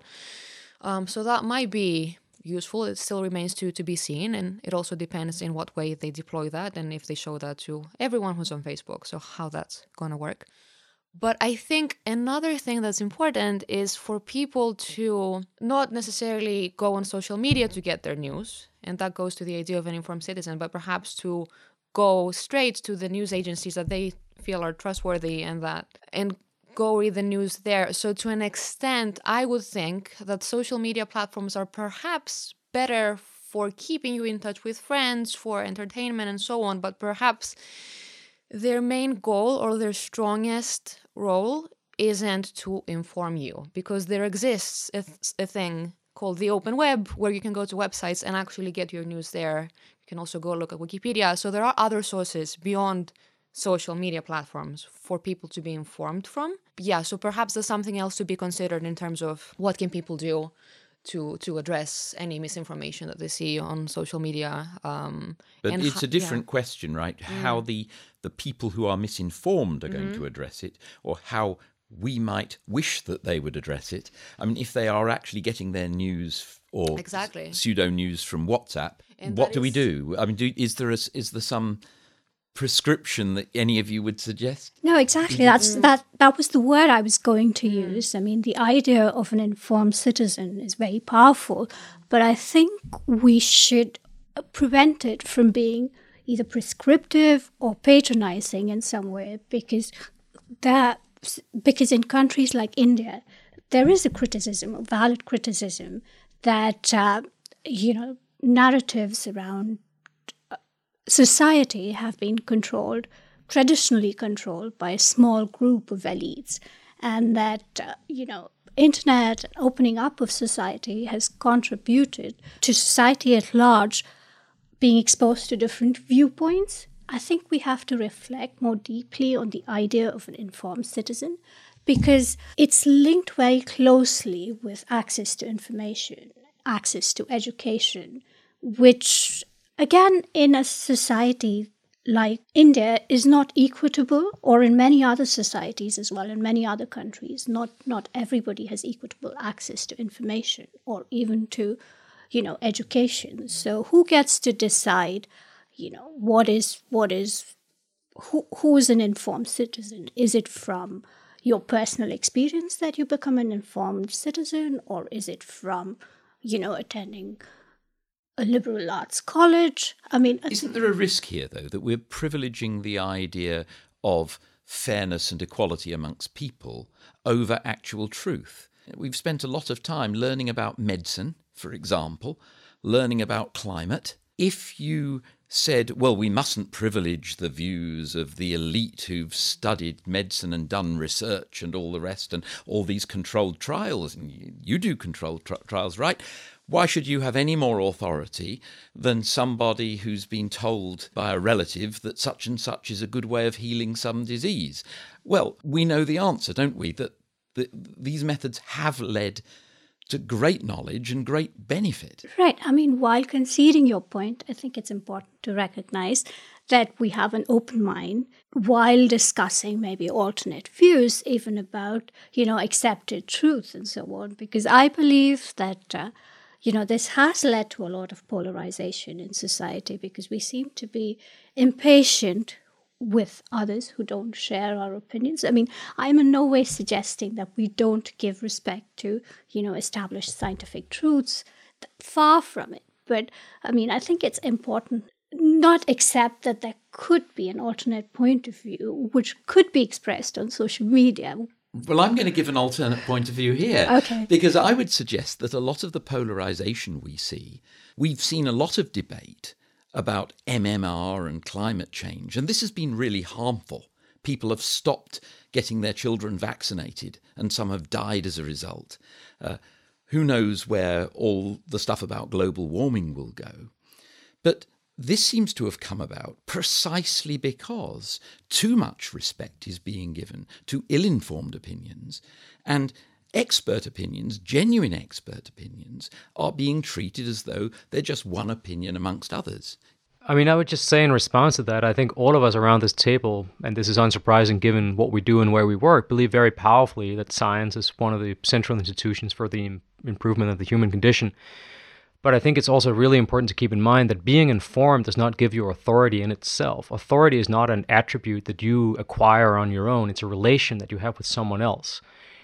So that might be useful. It still remains to be seen, and it also depends in what way they deploy that and if they show that to everyone who's on Facebook, so how that's going to work. But I think another thing that's important is for people to not necessarily go on social media to get their news, and that goes to the idea of an informed citizen, but perhaps to go straight to the news agencies that they feel are trustworthy and go read the news there. So to an extent, I would think that social media platforms are perhaps better for keeping you in touch with friends, for entertainment and so on, but perhaps their main goal or their strongest role isn't to inform you, because there exists a thing called the open web where you can go to websites and actually get your news there. You can also go look at Wikipedia. So there are other sources beyond social media platforms for people to be informed from. Yeah, so perhaps there's something else to be considered in terms of what can people do to address any misinformation that they see on social media. But it's a different question, right? How the people who are misinformed are going to address it, or how we might wish that they would address it. I mean, if they are actually getting their news or pseudo news from WhatsApp, and what do we do? I mean, is there some prescription that any of you would suggest? No, exactly. That was the word I was going to use. I mean, the idea of an informed citizen is very powerful, but I think we should prevent it from being either prescriptive or patronizing in some way, because in countries like India, there is a criticism, a valid criticism, that narratives around society have been traditionally controlled by a small group of elites, and that, internet opening up of society has contributed to society at large being exposed to different viewpoints. I think we have to reflect more deeply on the idea of an informed citizen, because it's linked very closely with access to information, access to education, which, again, in a society like India is not equitable, or in many other societies as well, in many other countries, not everybody has equitable access to information or even to, education. So who gets to decide, who's an informed citizen? Is it from your personal experience that you become an informed citizen, or is it from, attending a liberal arts college? I mean, isn't there a risk here, though, that we're privileging the idea of fairness and equality amongst people over actual truth? We've spent a lot of time learning about medicine, for example, learning about climate. If you said, well, we mustn't privilege the views of the elite who've studied medicine and done research and all the rest and all these controlled trials, and you do controlled trials, right? Why should you have any more authority than somebody who's been told by a relative that such and such is a good way of healing some disease? Well, we know the answer, don't we? That these methods have led to great knowledge and great benefit. Right. I mean, while conceding your point, I think it's important to recognize that we have an open mind while discussing maybe alternate views, even about, accepted truth and so on. Because I believe that, this has led to a lot of polarization in society, because we seem to be impatient with others who don't share our opinions. I mean, I'm in no way suggesting that we don't give respect to, established scientific truths. Far from it. But, I mean, I think it's important not accept that there could be an alternate point of view, which could be expressed on social media. Well, I'm going to give an alternate point of view here. Okay. Because I would suggest that a lot of the polarization we've seen a lot of debate about MMR and climate change, and this has been really harmful. People have stopped getting their children vaccinated, and some have died as a result. Who knows where all the stuff about global warming will go? But this seems to have come about precisely because too much respect is being given to ill-informed opinions, and expert opinions, genuine expert opinions, are being treated as though they're just one opinion amongst others. I mean, I would just say in response to that, I think all of us around this table, and this is unsurprising given what we do and where we work, believe very powerfully that science is one of the central institutions for the improvement of the human condition. But I think it's also really important to keep in mind that being informed does not give you authority in itself. Authority is not an attribute that you acquire on your own. It's a relation that you have with someone else.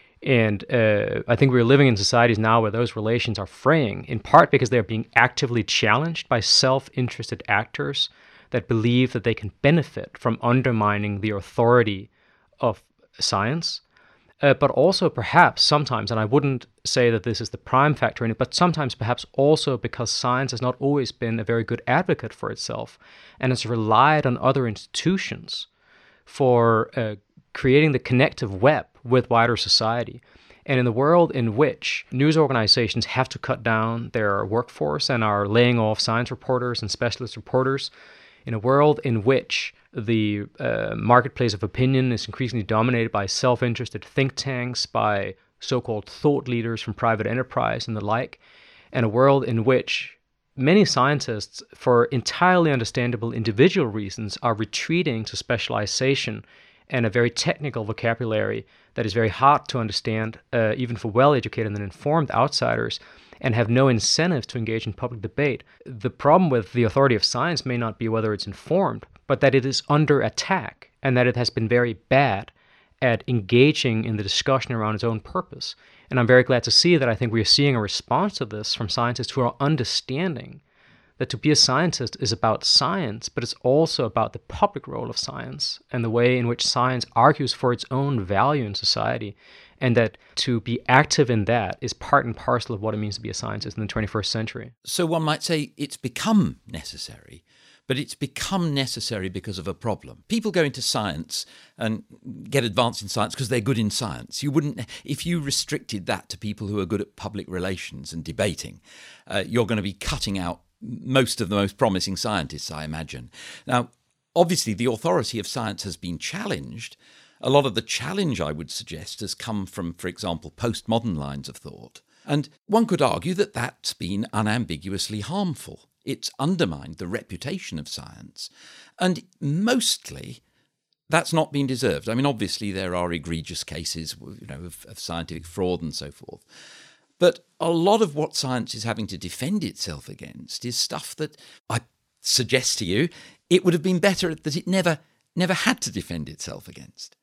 And I think we're living in societies now where those relations are fraying, in part because they're being actively challenged by self-interested actors that believe that they can benefit from undermining the authority of science. But also perhaps sometimes, and I wouldn't say that this is the prime factor in it, but sometimes perhaps also because science has not always been a very good advocate for itself and has relied on other institutions for creating the connective web with wider society. And in the world in which news organizations have to cut down their workforce and are laying off science reporters and specialist reporters, in a world in which the marketplace of opinion is increasingly dominated by self-interested think tanks, by so-called thought leaders from private enterprise and the like, and a world in which many scientists, for entirely understandable individual reasons, are retreating to specialization and a very technical vocabulary that is very hard to understand, even for well-educated and informed outsiders, and have no incentive to engage in public debate. The problem with the authority of science may not be whether it's informed, but that it is under attack and that it has been very bad at engaging in the discussion around its own purpose. And I'm very glad to see that I think we are seeing a response to this from scientists who are understanding that to be a scientist is about science, but it's also about the public role of science and the way in which science argues for its own value in society, and that to be active in that is part and parcel of what it means to be a scientist in the 21st century. So one might say it's become necessary, but it's become necessary because of a problem. People go into science and get advanced in science because they're good in science. You wouldn't, if you restricted that to people who are good at public relations and debating, you're going to be cutting out most of the most promising scientists, I imagine. Now, obviously, the authority of science has been challenged. A lot of the challenge, I would suggest, has come from, for example, postmodern lines of thought. And one could argue that that's been unambiguously harmful. It's undermined the reputation of science. And mostly, that's not been deserved. I mean, obviously, there are egregious cases, of scientific fraud and so forth. But a lot of what science is having to defend itself against is stuff that I suggest to you it would have been better that it never had to defend itself against.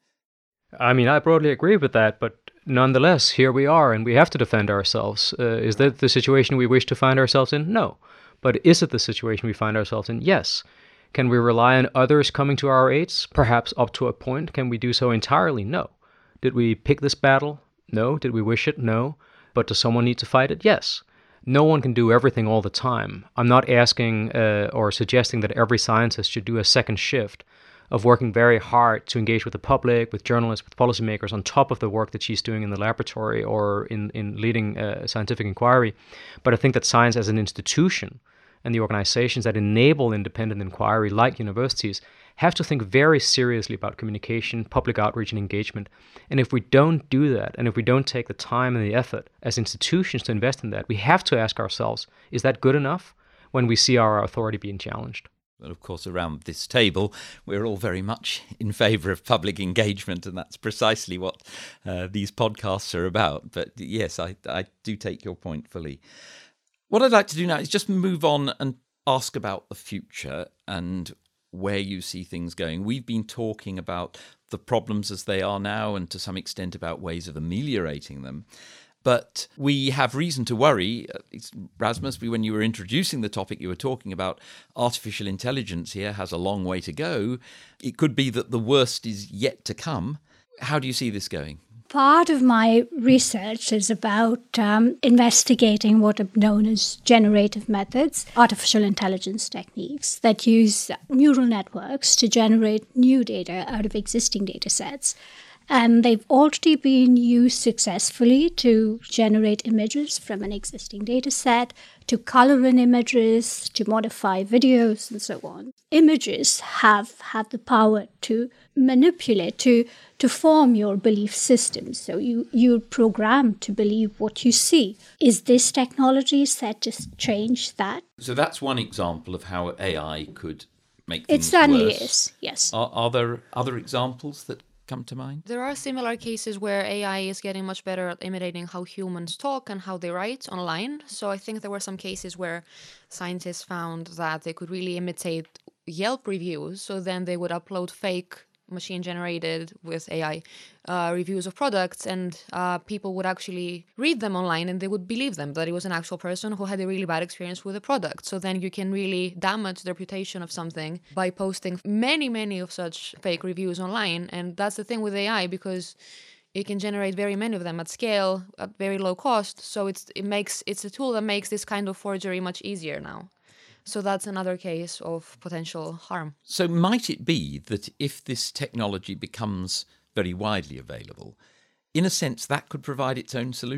I mean, I broadly agree with that, but nonetheless, here we are, and we have to defend ourselves. Is that the situation we wish to find ourselves in? No. But is it the situation we find ourselves in? Yes. Can we rely on others coming to our aids? Perhaps up to a point. Can we do so entirely? No. Did we pick this battle? No. Did we wish it? No. But does someone need to fight it? Yes. No one can do everything all the time. I'm not asking or suggesting that every scientist should do a second shift of working very hard to engage with the public, with journalists, with policymakers on top of the work that she's doing in the laboratory or in leading scientific inquiry. But I think that science as an institution and the organizations that enable independent inquiry, like universities, have to think very seriously about communication, public outreach, and engagement. And if we don't do that, and if we don't take the time and the effort as institutions to invest in that, we have to ask ourselves, is that good enough when we see our authority being challenged? Well, of course, around this table, we're all very much in favour of public engagement, and that's precisely what these podcasts are about. But yes, I do take your point fully. What I'd like to do now is just move on and ask about the future and where you see things going. We've been talking about the problems as they are now and to some extent about ways of ameliorating them. But we have reason to worry. Rasmus, when you were introducing the topic, you were talking about artificial intelligence here has a long way to go. It could be that the worst is yet to come. How do you see this going? Part of my research is about investigating what are known as generative methods, artificial intelligence techniques that use neural networks to generate new data out of existing data sets. And they've already been used successfully to generate images from an existing data set, to color in images, to modify videos, and so on. Images have the power to manipulate, to form your belief system. So you're programmed to believe what you see. Is this technology set to change that? So that's one example of how AI could make things worse. It certainly is, yes. Are there other examples that come to mind? There are similar cases where AI is getting much better at imitating how humans talk and how they write online. So I think there were some cases where scientists found that they could really imitate Yelp reviews. So then they would upload fake machine-generated with AI reviews of products, and people would actually read them online and they would believe them, that it was an actual person who had a really bad experience with a product. So then you can really damage the reputation of something by posting many of such fake reviews online. And that's the thing with AI, because it can generate very many of them at scale, at very low cost. So it's a tool that makes this kind of forgery much easier now. So that's another case of potential harm. So might it be that if this technology becomes very widely available, in a sense that could provide its own solution?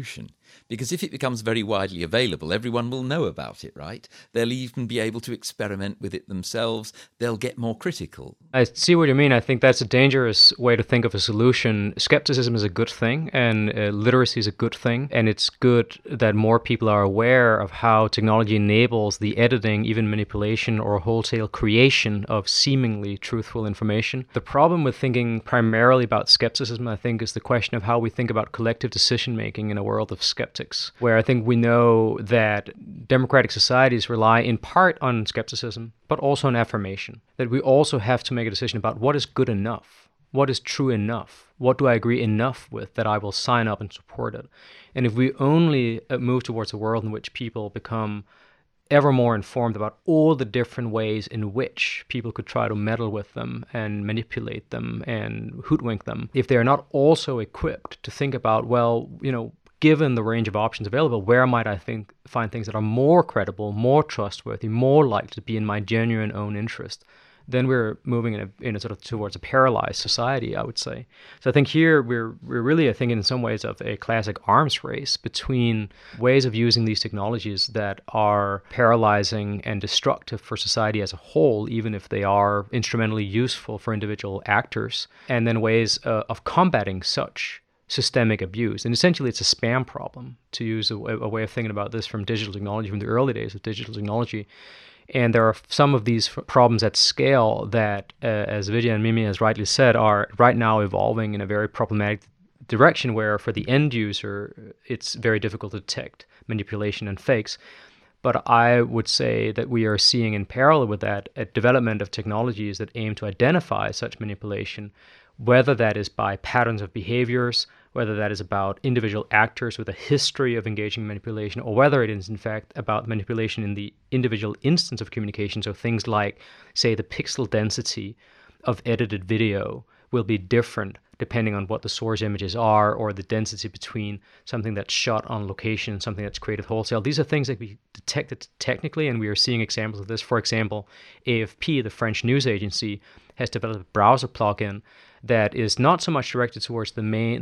Because if it becomes very widely available, everyone will know about it, right? They'll even be able to experiment with it themselves. They'll get more critical. I see what you mean. I think that's a dangerous way to think of a solution. Skepticism is a good thing, and literacy is a good thing. And it's good that more people are aware of how technology enables the editing, even manipulation or wholesale creation of seemingly truthful information. The problem with thinking primarily about skepticism, I think, is the question of how we think about collective decision-making in a world of skeptics, where I think we know that democratic societies rely in part on skepticism, but also on affirmation, that we also have to make a decision about what is good enough, what is true enough, what do I agree enough with that I will sign up and support it. And if we only move towards a world in which people become ever more informed about all the different ways in which people could try to meddle with them and manipulate them and hoodwink them, if they're not also equipped to think about, well, given the range of options available, where might I find things that are more credible, more trustworthy, more likely to be in my genuine own interest, then we're moving in a sort of towards a paralyzed society, I would say. So I think here we're really, I think, in some ways of a classic arms race between ways of using these technologies that are paralyzing and destructive for society as a whole, even if they are instrumentally useful for individual actors, and then ways of combating such systemic abuse. And essentially it's a spam problem, to use a way of thinking about this from digital technology, from the early days of digital technology. And there are some of these problems at scale that, as Vidya and Mimi has rightly said, are right now evolving in a very problematic direction, where for the end user, it's very difficult to detect manipulation and fakes. But I would say that we are seeing in parallel with that a development of technologies that aim to identify such manipulation, whether that is by patterns of behaviors, whether that is about individual actors with a history of engaging in manipulation, or whether it is in fact about manipulation in the individual instance of communication. So things like, say, the pixel density of edited video will be different depending on what the source images are, or the density between something that's shot on location and something that's created wholesale. These are things that we detected technically, and we are seeing examples of this. For example, AFP, the French news agency, has developed a browser plugin that is not so much directed towards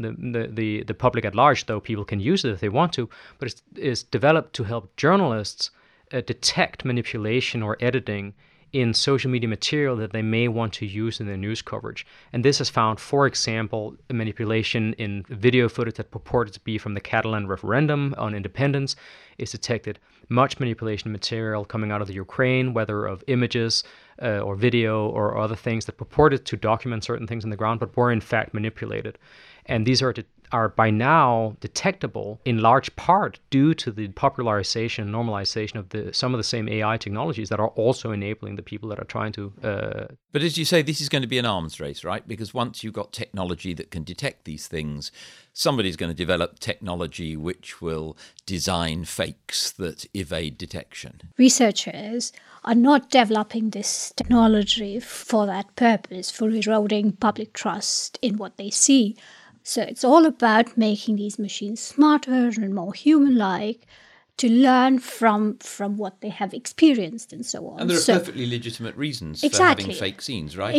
the public at large, though people can use it if they want to, but it's developed to help journalists detect manipulation or editing in social media material that they may want to use in their news coverage. And this has found, for example, manipulation in video footage that purported to be from the Catalan referendum on independence. It's detected much manipulation material coming out of the Ukraine, whether of images or video or other things that purported to document certain things on the ground, but were in fact manipulated. And these are by now detectable in large part due to the popularization and normalization of some of the same AI technologies that are also enabling the people that are trying to... But as you say, this is going to be an arms race, right? Because once you've got technology that can detect these things, somebody's going to develop technology which will design fakes that evade detection. Researchers are not developing this technology for that purpose, for eroding public trust in what they see. So it's all about making these machines smarter and more human-like, to learn from what they have experienced and so on. And there are perfectly legitimate reasons for having fake scenes, right?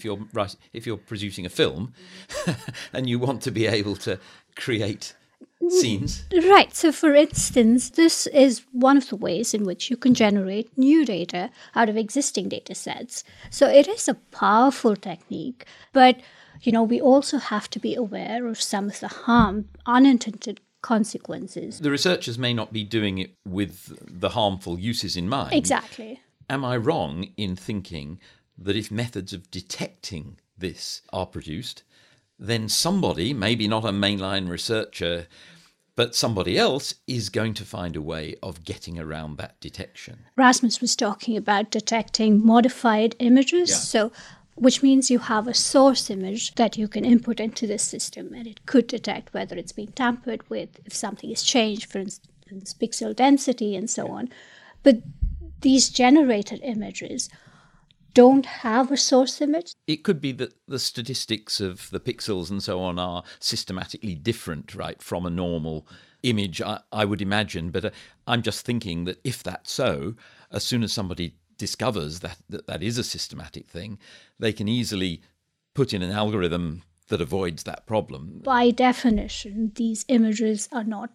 If you're producing a film and you want to be able to create scenes. Right. So, for instance, this is one of the ways in which you can generate new data out of existing data sets. So it is a powerful technique, but we also have to be aware of some of the unintended consequences. The researchers may not be doing it with the harmful uses in mind. Exactly. Am I wrong in thinking that if methods of detecting this are produced, then somebody, maybe not a mainline researcher, but somebody else is going to find a way of getting around that detection? Rasmus was talking about detecting modified images. Yeah. So which means you have a source image that you can input into the system, and it could detect whether it's been tampered with, if something is changed, for instance, pixel density and so on. But these generated images don't have a source image. It could be that the statistics of the pixels and so on are systematically different, right, from a normal image, I would imagine. But I'm just thinking that if that's so, as soon as somebody discovers that is a systematic thing, they can easily put in an algorithm that avoids that problem. By definition, these images are not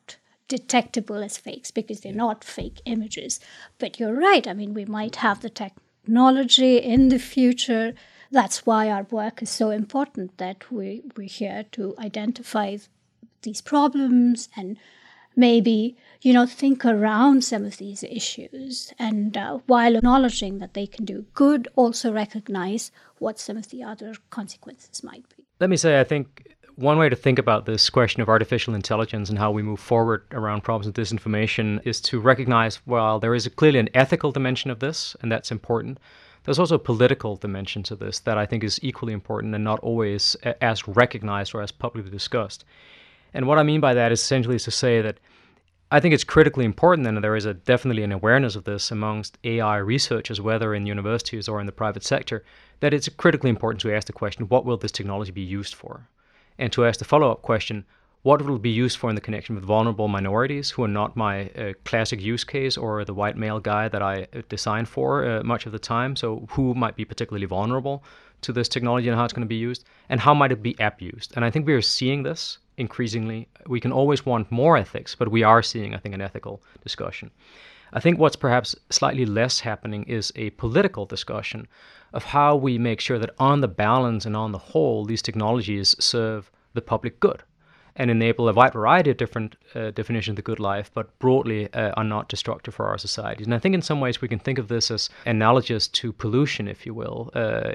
detectable as fakes because they're not fake images. But you're right. I mean, we might have the technology in the future. That's why our work is so important, that we're here to identify these problems and maybe, think around some of these issues. And while acknowledging that they can do good, also recognize what some of the other consequences might be. Let me say, I think one way to think about this question of artificial intelligence and how we move forward around problems of disinformation is to recognize, while there is clearly an ethical dimension of this, and that's important, there's also a political dimension to this that I think is equally important and not always as recognized or as publicly discussed. And what I mean by that is essentially to say that I think it's critically important, and there is definitely an awareness of this amongst AI researchers, whether in universities or in the private sector, that it's critically important to ask the question, what will this technology be used for? And to ask the follow-up question, what will it be used for in the connection with vulnerable minorities who are not my classic use case or the white male guy that I design for much of the time? So who might be particularly vulnerable to this technology and how it's going to be used? And how might it be abused? And I think we are seeing this increasingly. We can always want more ethics, but we are seeing, I think, an ethical discussion. I think what's perhaps slightly less happening is a political discussion of how we make sure that on the balance and on the whole, these technologies serve the public good and enable a wide variety of different definitions of the good life, but broadly are not destructive for our societies. And I think in some ways we can think of this as analogous to pollution, if you will,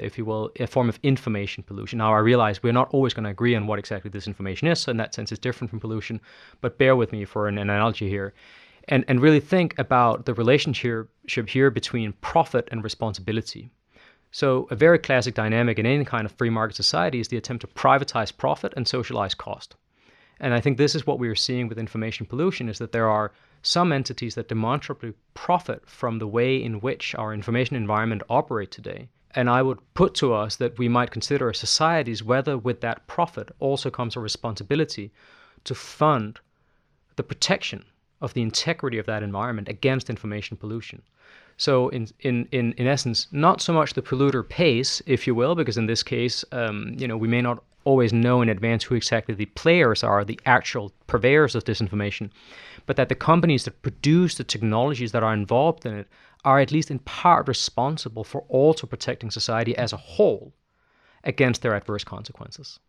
a form of information pollution. Now, I realize we're not always going to agree on what exactly this information is, so in that sense it's different from pollution, but bear with me for an analogy here. And really think about the relationship here between profit and responsibility. So a very classic dynamic in any kind of free market society is the attempt to privatize profit and socialize cost. And I think this is what we are seeing with information pollution, is that there are some entities that demonstrably profit from the way in which our information environment operate today. And I would put to us that we might consider as societies whether with that profit also comes a responsibility to fund the protection of the integrity of that environment against information pollution. So in essence, not so much the polluter pays, if you will, because in this case, we may not always know in advance who exactly the players are, the actual purveyors of disinformation, but that the companies that produce the technologies that are involved in it are at least in part responsible for also protecting society as a whole against their adverse consequences.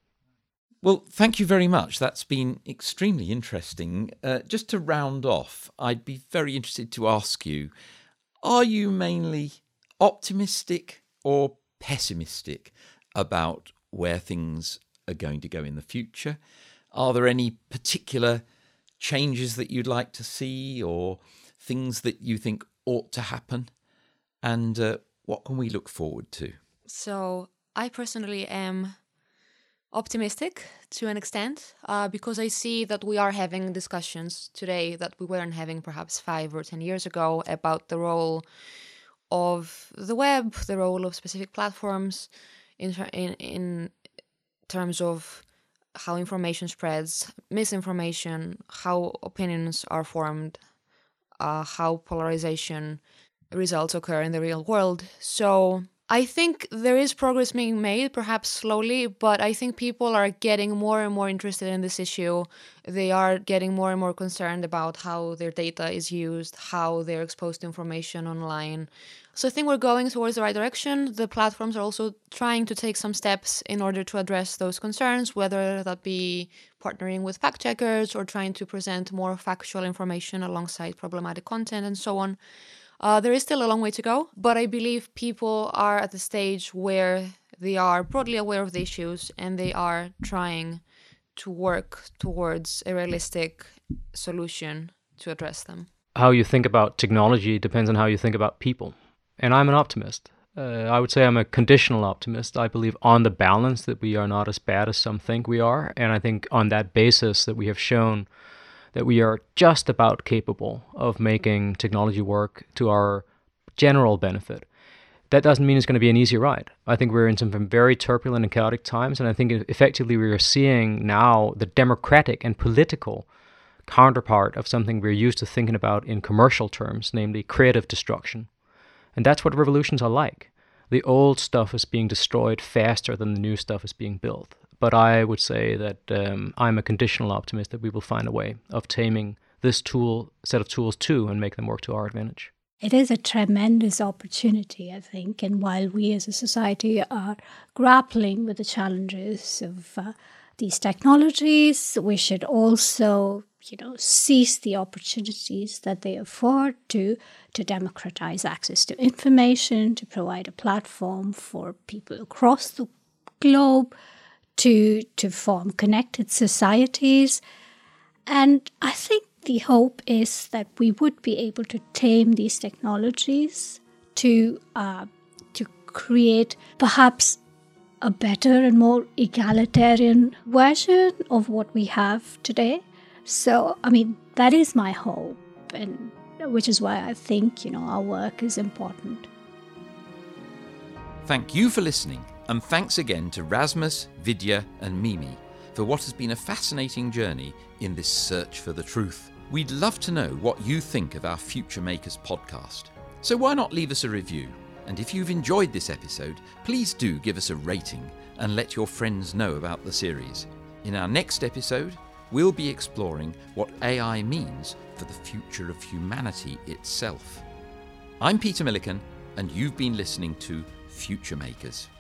Well, thank you very much. That's been extremely interesting. Just to round off, I'd be very interested to ask you, are you mainly optimistic or pessimistic about where things are going to go in the future? Are there any particular changes that you'd like to see or things that you think ought to happen? And what can we look forward to? So I personally am optimistic to an extent because I see that we are having discussions today that we weren't having perhaps 5 or 10 years ago about the role of the web, the role of specific platforms in terms of how information spreads, misinformation, how opinions are formed, how polarization results occur in the real world. So I think there is progress being made, perhaps slowly, but I think people are getting more and more interested in this issue. They are getting more and more concerned about how their data is used, how they're exposed to information online. So I think we're going towards the right direction. The platforms are also trying to take some steps in order to address those concerns, whether that be partnering with fact checkers or trying to present more factual information alongside problematic content and so on. There is still a long way to go, but I believe people are at the stage where they are broadly aware of the issues and they are trying to work towards a realistic solution to address them. How you think about technology depends on how you think about people. And I'm an optimist. I would say I'm a conditional optimist. I believe on the balance that we are not as bad as some think we are. And I think on that basis that we have shown that we are just about capable of making technology work to our general benefit. That doesn't mean it's going to be an easy ride. I think we're in some very turbulent and chaotic times, and I think effectively we are seeing now the democratic and political counterpart of something we're used to thinking about in commercial terms, namely creative destruction. And that's what revolutions are like. The old stuff is being destroyed faster than the new stuff is being built. But I would say that I'm a conditional optimist that we will find a way of taming this set of tools too and make them work to our advantage. It is a tremendous opportunity, I think, and while we as a society are grappling with the challenges of these technologies, we should also, seize the opportunities that they afford to democratize access to information, to provide a platform for people across the globe to form connected societies. And I think the hope is that we would be able to tame these technologies to create perhaps a better and more egalitarian version of what we have today. So, that is my hope, and which is why I think, our work is important. Thank you for listening, and thanks again to Rasmus, Vidya and Mimi for what has been a fascinating journey in this search for the truth. We'd love to know what you think of our Future Makers podcast. So why not leave us a review? And if you've enjoyed this episode, please do give us a rating and let your friends know about the series. In our next episode, we'll be exploring what AI means for the future of humanity itself. I'm Peter Milliken, and you've been listening to Future Makers.